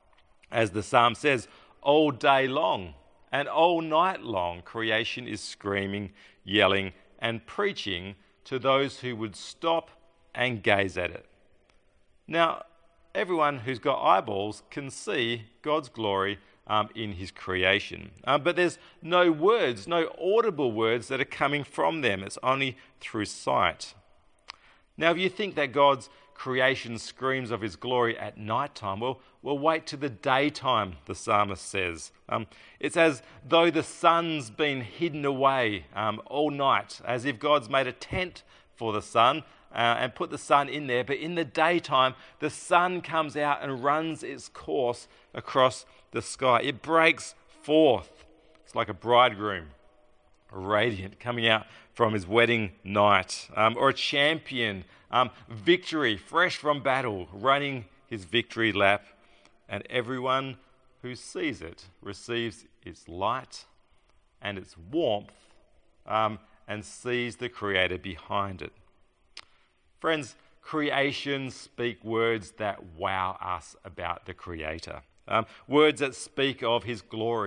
As the psalm says, all day long and all night long, creation is screaming, yelling, and preaching to those who would stop and gaze at it. Now, everyone who's got eyeballs can see God's glory um, in his creation. Um, but there's no words, no audible words that are coming from them. It's only through sight. Now, if you think that God's creation screams of his glory at night time, well, we'll wait to the daytime, the psalmist says. Um, it's as though the sun's been hidden away um, all night, as if God's made a tent for the sun uh, and put the sun in there. But in the daytime, the sun comes out and runs its course across the sky. It breaks forth. It's like a bridegroom, radiant, coming out from his wedding night, um, or a champion, um, victory, fresh from battle, running his victory lap, and everyone who sees it receives its light and its warmth um, and sees the Creator behind it. Friends, creation speak words that wow us about the Creator, um, words that speak of his glory,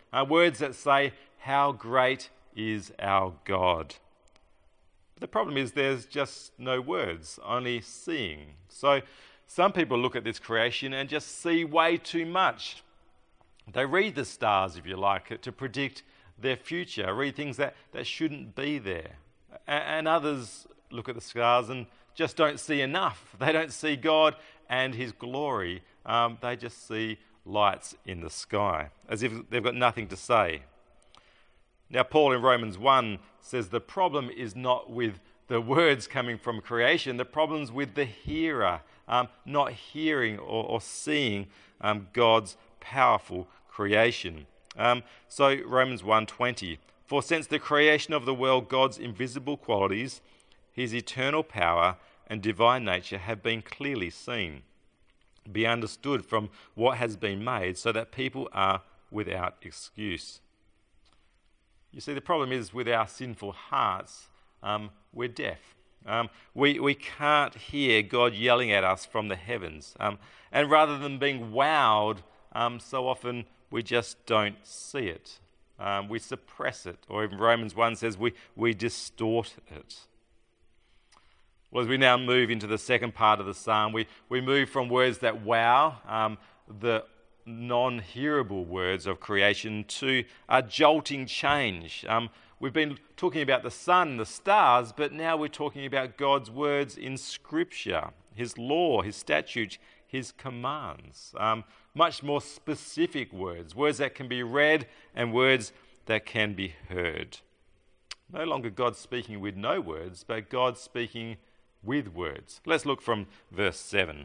Uh, words that say, "How great is our God." But the problem is there's just no words, only seeing. So some people look at this creation and just see way too much. They read the stars, if you like, to predict their future, read things that, that shouldn't be there. And others look at the stars and just don't see enough. They don't see God and his glory. Um, they just see lights in the sky, as if they've got nothing to say. Now, Paul in Romans one says the problem is not with the words coming from creation, the problem's with the hearer, um, not hearing or, or seeing um, God's powerful creation. Um, so Romans one twenty, for since the creation of the world, God's invisible qualities, his eternal power and divine nature have been clearly seen, be understood from what has been made, so that people are without excuse. You see, the problem is with our sinful hearts, um, we're deaf. Um, we, we can't hear God yelling at us from the heavens. Um, and rather than being wowed, um, so often we just don't see it. Um, we suppress it. Or even Romans one says we, we distort it. Well, as we now move into the second part of the psalm, we, we move from words that wow, um, the non-hearable words of creation, to a jolting change. Um, we've been talking about the sun, the stars, but now we're talking about God's words in Scripture, his law, his statutes, his commands. Um, much more specific words, words that can be read and words that can be heard. No longer God speaking with no words, but God speaking with words. Let's look from verse seven.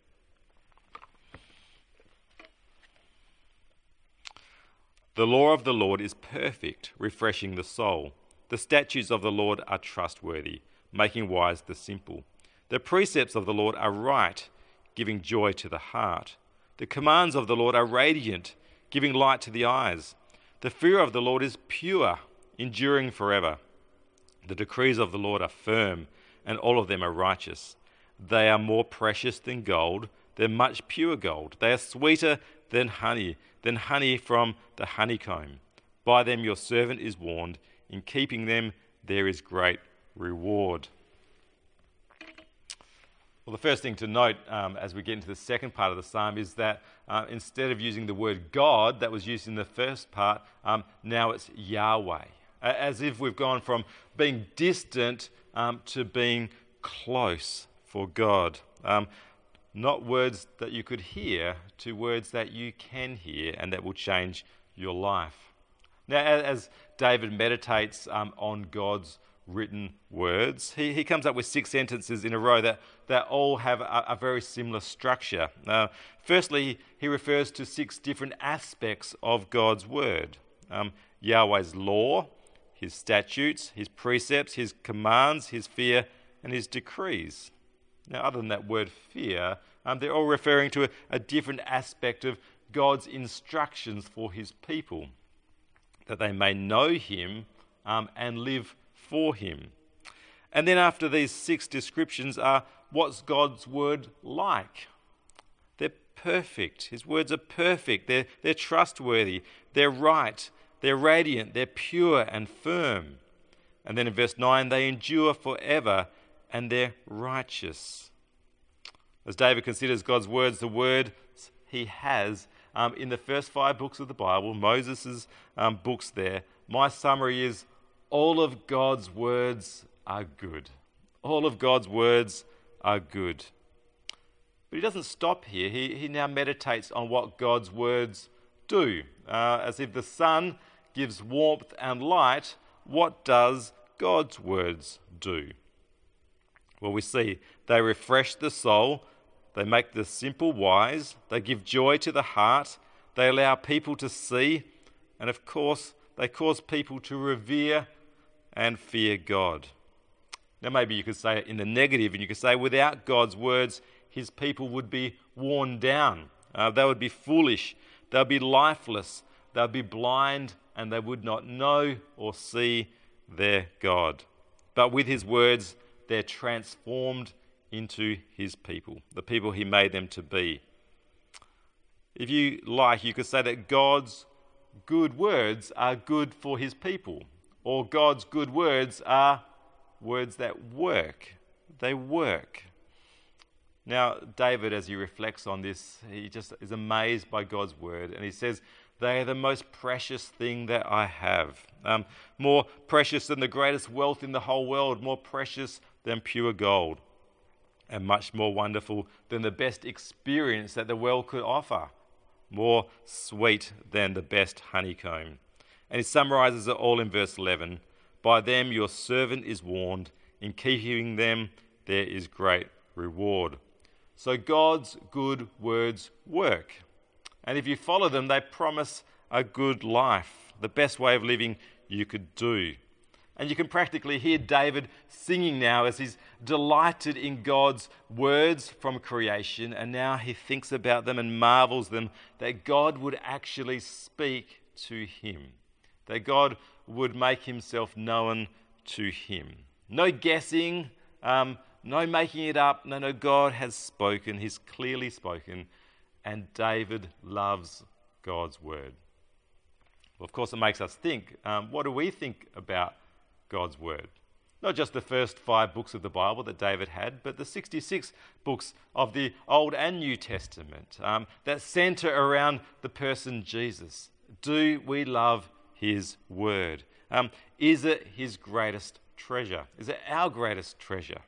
The law of the Lord is perfect, refreshing the soul. The statutes of the Lord are trustworthy, making wise the simple. The precepts of the Lord are right, giving joy to the heart. The commands of the Lord are radiant, giving light to the eyes. The fear of the Lord is pure, enduring forever. The decrees of the Lord are firm, and all of them are righteous. They are more precious than gold, than much pure gold. They are sweeter than honey, than honey from the honeycomb. By them your servant is warned. In keeping them there is great reward. Well, the first thing to note um, as we get into the second part of the psalm is that uh, instead of using the word God that was used in the first part, um, now it's Yahweh. As if we've gone from being distant um, to being close for God. Um, not words that you could hear to words that you can hear and that will change your life. Now, as David meditates um, on God's written words, he, he comes up with six sentences in a row that, that all have a, a very similar structure. Uh, firstly, he refers to six different aspects of God's word. Um, Yahweh's law, his statutes, his precepts, his commands, his fear, and his decrees. Now, other than that word fear, um, they're all referring to a, a different aspect of God's instructions for his people, that they may know him um, and live for him. And then after these six descriptions are, what's God's word like? They're perfect. His words are perfect. They're, they're trustworthy. They're right. They're radiant. They're pure and firm. And then in verse nine, they endure forever and they're righteous. As David considers God's words, the words he has um, in the first five books of the Bible, Moses' um, books there, my summary is, all of God's words are good. All of God's words are good. But he doesn't stop here. He, he now meditates on what God's words do. Uh, as if the sun gives warmth and light, what does God's words do? Well, we see they refresh the soul, they make the simple wise, they give joy to the heart, they allow people to see, and of course, they cause people to revere and fear God. Now, maybe you could say it in the negative, and you could say without God's words, his people would be worn down. Uh, they would be foolish, they would be lifeless, they would be blind, and they would not know or see their God. But with his words, they're transformed into his people, the people he made them to be. If you like, you could say that God's good words are good for his people, or God's good words are words that work. They work. Now, David, as he reflects on this, he just is amazed by God's word, and he says, they are the most precious thing that I have. Um, more precious than the greatest wealth in the whole world, more precious than pure gold, and much more wonderful than the best experience that the world could offer, more sweet than the best honeycomb. And he summarizes it all in verse eleven. By them your servant is warned, in keeping them there is great reward. So God's good words work. And if you follow them, they promise a good life, the best way of living you could do. And you can practically hear David singing now as he's delighted in God's words from creation, and now he thinks about them and marvels them that God would actually speak to him, that God would make himself known to him. No guessing, um, no making it up. No, no, God has spoken. He's clearly spoken. And David loves God's word. Well, of course, it makes us think, um, what do we think about God's word? Not just the first five books of the Bible that David had, but the sixty-six books of the Old and New Testament um, that centre around the person Jesus. Do we love his word? Um, is it his greatest treasure? Is it our greatest treasure?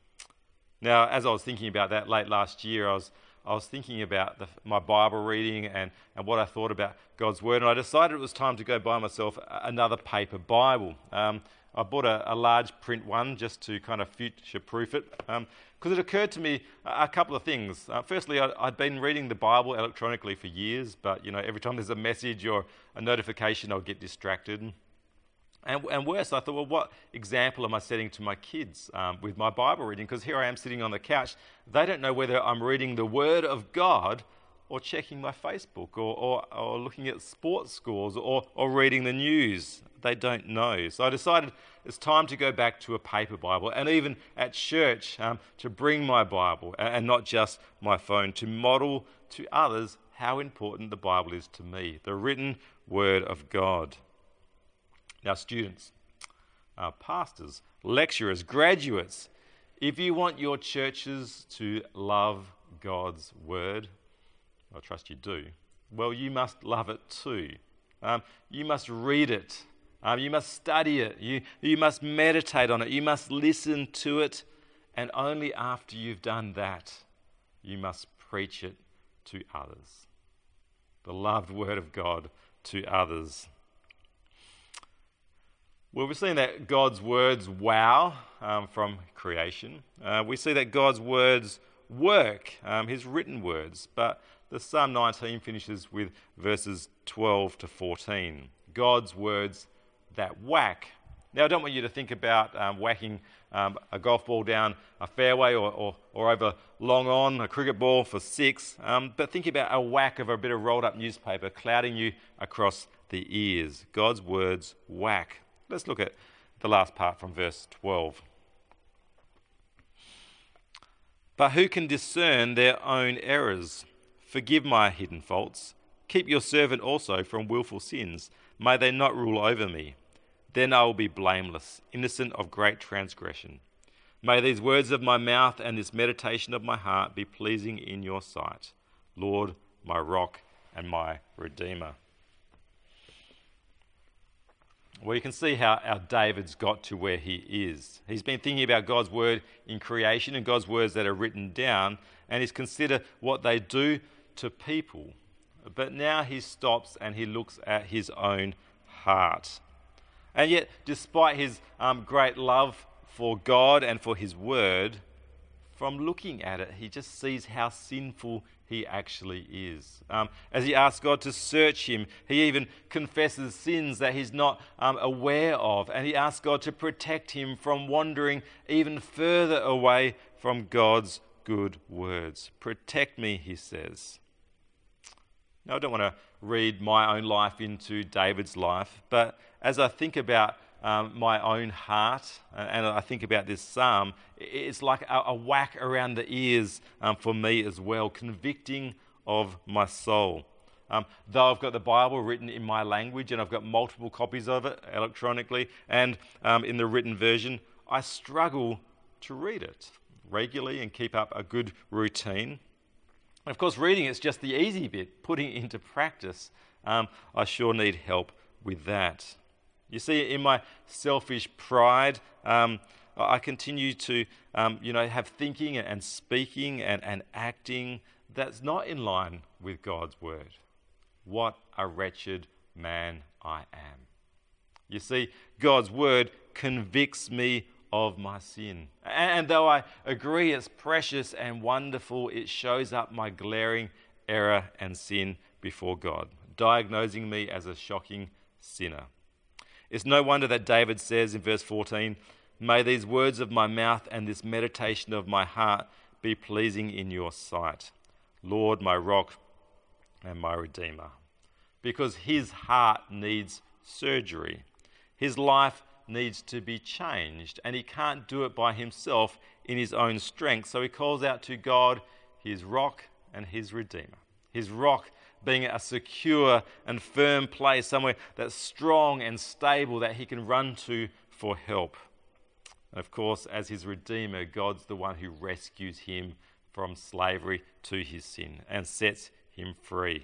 Now, as I was thinking about that late last year, I was I was thinking about the, my Bible reading and, and what I thought about God's word, and I decided it was time to go buy myself another paper Bible. Um, I bought a, a large print one just to kind of future-proof it, because um, it occurred to me a, a couple of things. Uh, firstly, I, I'd been reading the Bible electronically for years, but you know, every time there's a message or a notification, I'll get distracted. And, and worse, I thought, well, what example am I setting to my kids um, with my Bible reading? Because here I am sitting on the couch. They don't know whether I'm reading the Word of God or checking my Facebook or, or, or looking at sports scores or, or reading the news. They don't know. So I decided it's time to go back to a paper Bible, and even at church um, to bring my Bible and, and not just my phone, to model to others how important the Bible is to me, the written Word of God. Now, students, uh, pastors, lecturers, graduates, if you want your churches to love God's word, I trust you do, well, you must love it too. Um, you must read it. Um, you must study it. You, you must meditate on it. You must listen to it. And only after you've done that, you must preach it to others. The loved word of God to others. Well, we've seen that God's words wow um, from creation. Uh, we see that God's words work, um, his written words. But the Psalm nineteen finishes with verses twelve to fourteen. God's words that whack. Now, I don't want you to think about um, whacking um, a golf ball down a fairway or, or, or over long on, a cricket ball for six, um, but think about a whack of a bit of rolled up newspaper clouding you across the ears. God's words whack. Let's look at the last part from verse twelve. But who can discern their own errors? Forgive my hidden faults. Keep your servant also from willful sins. May they not rule over me. Then I will be blameless, innocent of great transgression. May these words of my mouth and this meditation of my heart be pleasing in your sight, Lord, my rock and my redeemer. Well, you can see how our David's got to where he is. He's been thinking about God's word in creation and God's words that are written down, and he's considered what they do to people. But now he stops and he looks at his own heart. And yet, despite his um, great love for God and for his word, from looking at it, he just sees how sinful he actually is. Um, as he asks God to search him, he even confesses sins that he's not um, aware of, and he asks God to protect him from wandering even further away from God's good words. Protect me, he says. Now, I don't want to read my own life into David's life, but as I think about Um, my own heart, and I think about this psalm, it's like a, a whack around the ears um, for me as well, convicting of my soul. Um, though I've got the Bible written in my language and I've got multiple copies of it electronically and um, in the written version, I struggle to read it regularly and keep up a good routine. And of course, reading is just the easy bit. Putting it into practice, um, I sure need help with that. You see, in my selfish pride, um, I continue to, um, you know, have thinking and speaking and, and acting that's not in line with God's word. What a wretched man I am. You see, God's word convicts me of my sin. And though I agree it's precious and wonderful, it shows up my glaring error and sin before God, diagnosing me as a shocking sinner. It's no wonder that David says in verse fourteen, "May these words of my mouth and this meditation of my heart be pleasing in your sight, Lord, my rock and my redeemer." Because his heart needs surgery. His life needs to be changed, and he can't do it by himself in his own strength. So he calls out to God, his rock and his redeemer. His rock being a secure and firm place, somewhere that's strong and stable that he can run to for help. And of course, as his redeemer, God's the one who rescues him from slavery to his sin and sets him free.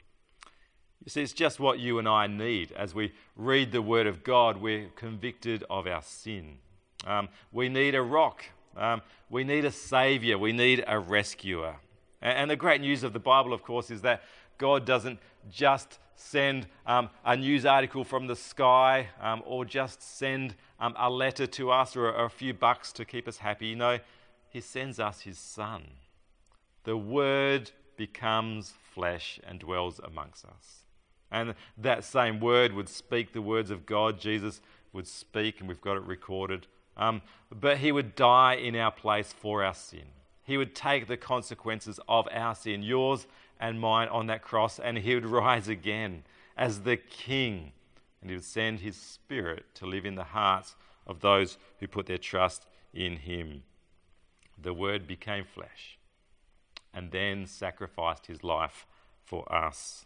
You see, it's just what you and I need. As we read the Word of God, we're convicted of our sin. Um, we need a rock. Um, we need a saviour. We need a rescuer. And, and the great news of the Bible, of course, is that God doesn't just send um, a news article from the sky um, or just send um, a letter to us or, or a few bucks to keep us happy. No, he sends us his Son. The Word becomes flesh and dwells amongst us. And that same Word would speak the words of God. Jesus would speak, and we've got it recorded. Um, but he would die in our place for our sin. He would take the consequences of our sin, yours and mine, on that cross, and he would rise again as the King. And he would send his Spirit to live in the hearts of those who put their trust in him. The Word became flesh and then sacrificed his life for us.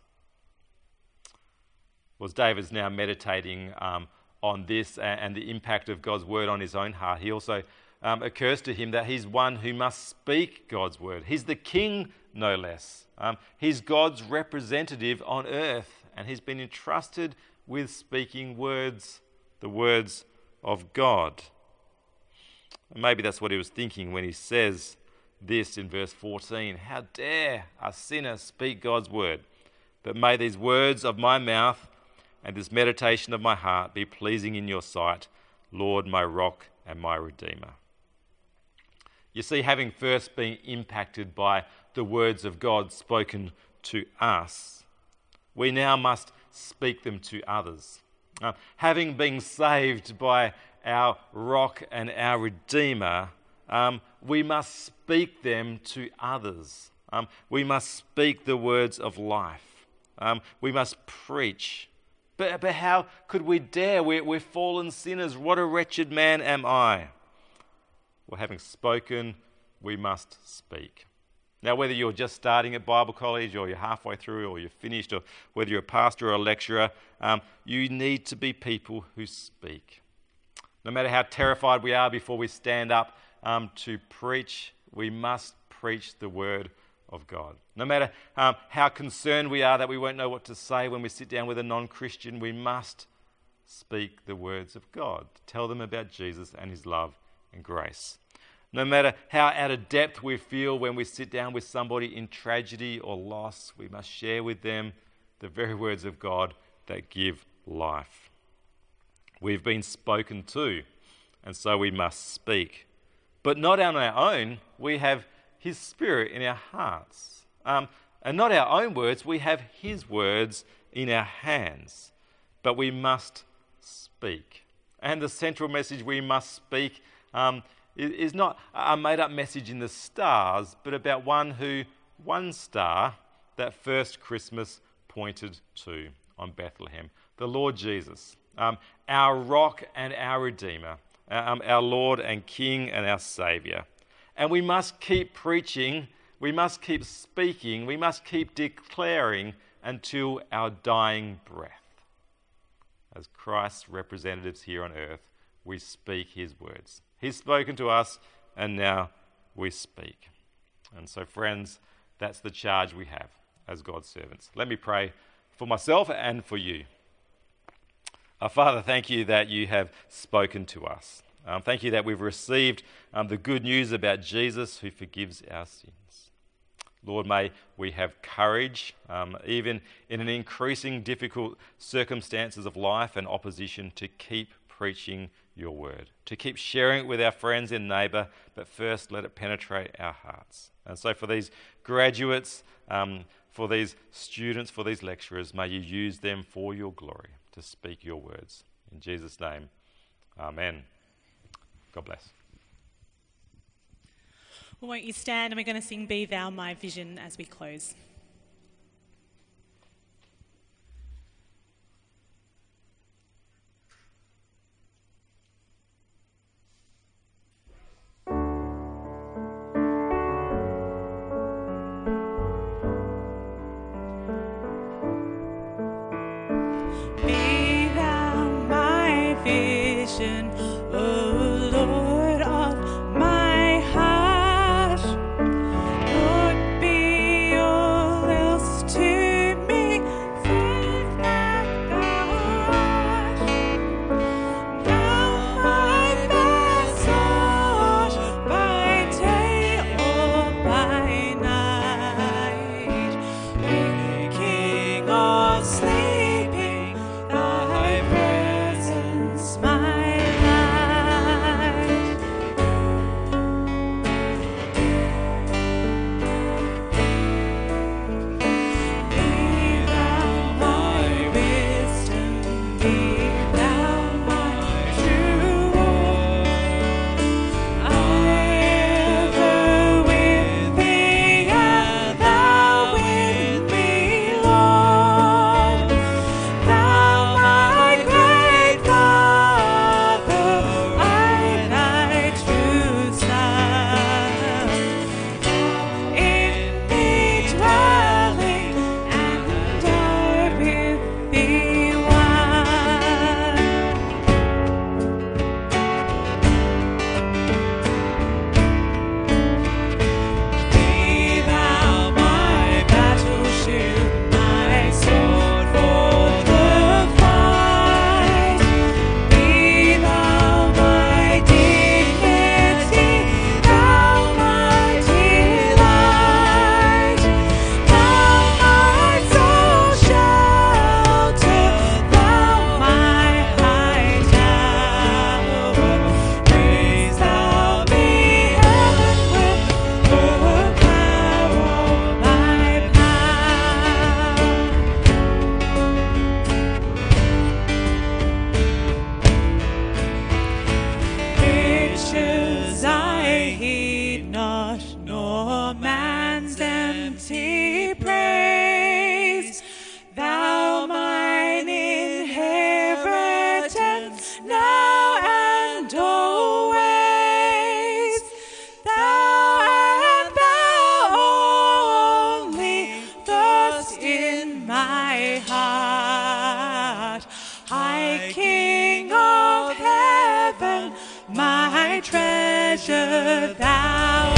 Well, as David's now meditating um, on this and, and the impact of God's word on his own heart, he also um, occurs to him that he's one who must speak God's word. He's the king, no less. Um, he's God's representative on earth, and he's been entrusted with speaking words, the words of God. And maybe that's what he was thinking when he says this in verse fourteen. How dare a sinner speak God's word? But may these words of my mouth and this meditation of my heart be pleasing in your sight, Lord, my rock and my redeemer. You see, having first been impacted by the words of God spoken to us, we now must speak them to others. Uh, having been saved by our rock and our redeemer, um, we must speak them to others. Um, we must speak the words of life. Um, we must preach. But, but how could we dare? We're, we're fallen sinners. What a wretched man am I. Well, having spoken, we must speak. Now, whether you're just starting at Bible college or you're halfway through or you're finished, or whether you're a pastor or a lecturer, um, you need to be people who speak. No matter how terrified we are before we stand up um, to preach, we must preach the word of God. No matter um, how concerned we are that we won't know what to say when we sit down with a non-Christian, we must speak the words of God. Tell them about Jesus and his love and grace. No matter how out of depth we feel when we sit down with somebody in tragedy or loss, we must share with them the very words of God that give life. We've been spoken to, and so we must speak. But not on our own. We have his Spirit in our hearts. Um, and not our own words, we have his words in our hands. But we must speak. And the central message we must speak um, is not a made-up message in the stars, but about one who, one star, that first Christmas pointed to on Bethlehem, the Lord Jesus, um, our rock and our Redeemer, um, our Lord and King and our Saviour. And we must keep preaching, we must keep speaking, we must keep declaring until our dying breath. As Christ's representatives here on earth, we speak his words. He's spoken to us, and now we speak. And so, friends, that's the charge we have as God's servants. Let me pray for myself and for you. Our Father, thank you that you have spoken to us. Um, thank you that we've received um, the good news about Jesus who forgives our sins. Lord, may we have courage, um, even in an increasing difficult circumstances of life and opposition, to keep preaching your word, to keep sharing it with our friends and neighbour, but first let it penetrate our hearts. And so for these graduates, um, for these students, for these lecturers, may you use them for your glory to speak your words. In Jesus' name, amen. God bless. Well, won't you stand, and we're going to sing Be Thou My Vision as we close. Be thou my vision, O Lord of my heart. Lord, be all else to me, save that thou art. Thou my vessel, by day or by night, waking or sleeping, thy presence my light. Be thou my wisdom, be thou my true word. I ever with thee, and thou with me, Lord. Thou my great Father, I thy true Son. In thee dwelling, and I with thee one. Be thou my battle shield, my sword for the fight. Be thou my dignity, thou my delight. Thou my soul shelter, thou my high tower. Praise thou me, heaven, with the power of thy power. Riches I heed not, nor man's empty praise. Thou mine inheritance, now and always. Thou and thou only, first in my heart. High King of heaven, my treasure thou art.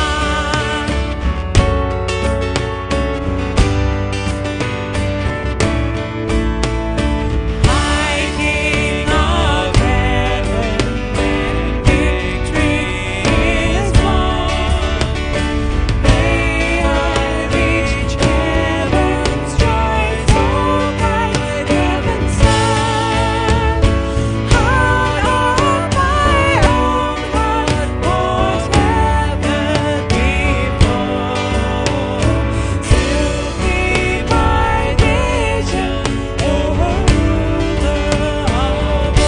High King of heaven, when victory is won, may I reach heaven's joys, so bright heaven's sun. Heart of my own heart, was never before. Still be my vision, O ruler of all.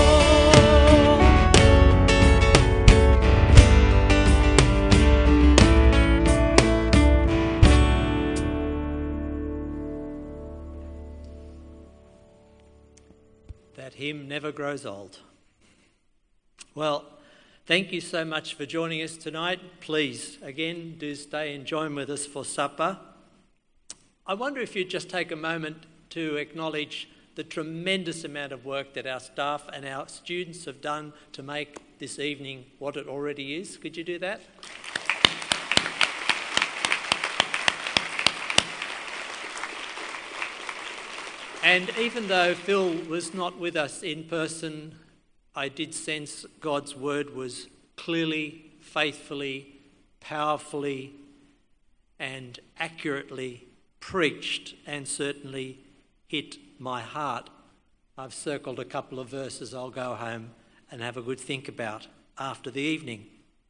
That hymn never grows old. Well, thank you so much for joining us tonight. Please, again, do stay and join with us for supper. I wonder if you'd just take a moment to acknowledge the tremendous amount of work that our staff and our students have done to make this evening what it already is. Could you do that? And even though Phil was not with us in person, I did sense God's word was clearly, faithfully, powerfully and accurately preached and certainly hit my heart. I've circled a couple of verses I'll go home and have a good think about after the evening.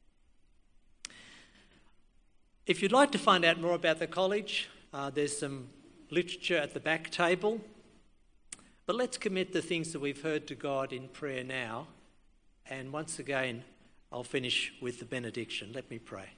If you'd like to find out more about the college, uh, there's some literature at the back table. But let's commit the things that we've heard to God in prayer now. And once again, I'll finish with the benediction. Let me pray.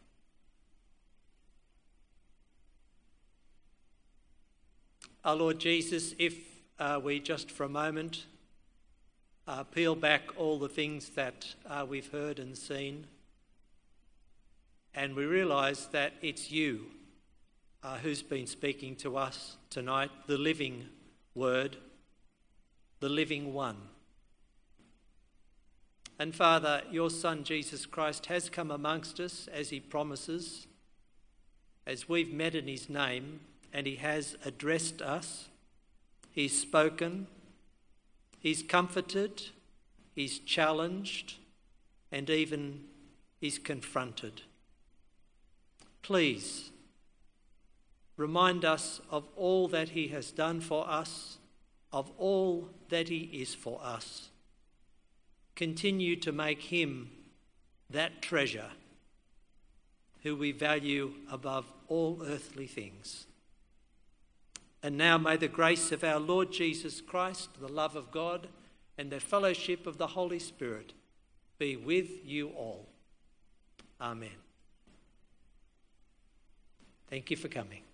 Our Lord Jesus, if uh, we just for a moment uh, peel back all the things that uh, we've heard and seen, and we realise that it's you uh, who's been speaking to us tonight, the living word, the living one. And Father, your Son Jesus Christ has come amongst us as he promises, as we've met in his name, and he has addressed us. He's spoken, he's comforted, he's challenged, and even he's confronted. Please remind us of all that he has done for us, of all that he is for us. Continue to make him that treasure who we value above all earthly things. And now may the grace of our Lord Jesus Christ, the love of God, and the fellowship of the Holy Spirit be with you all. Amen. Thank you for coming.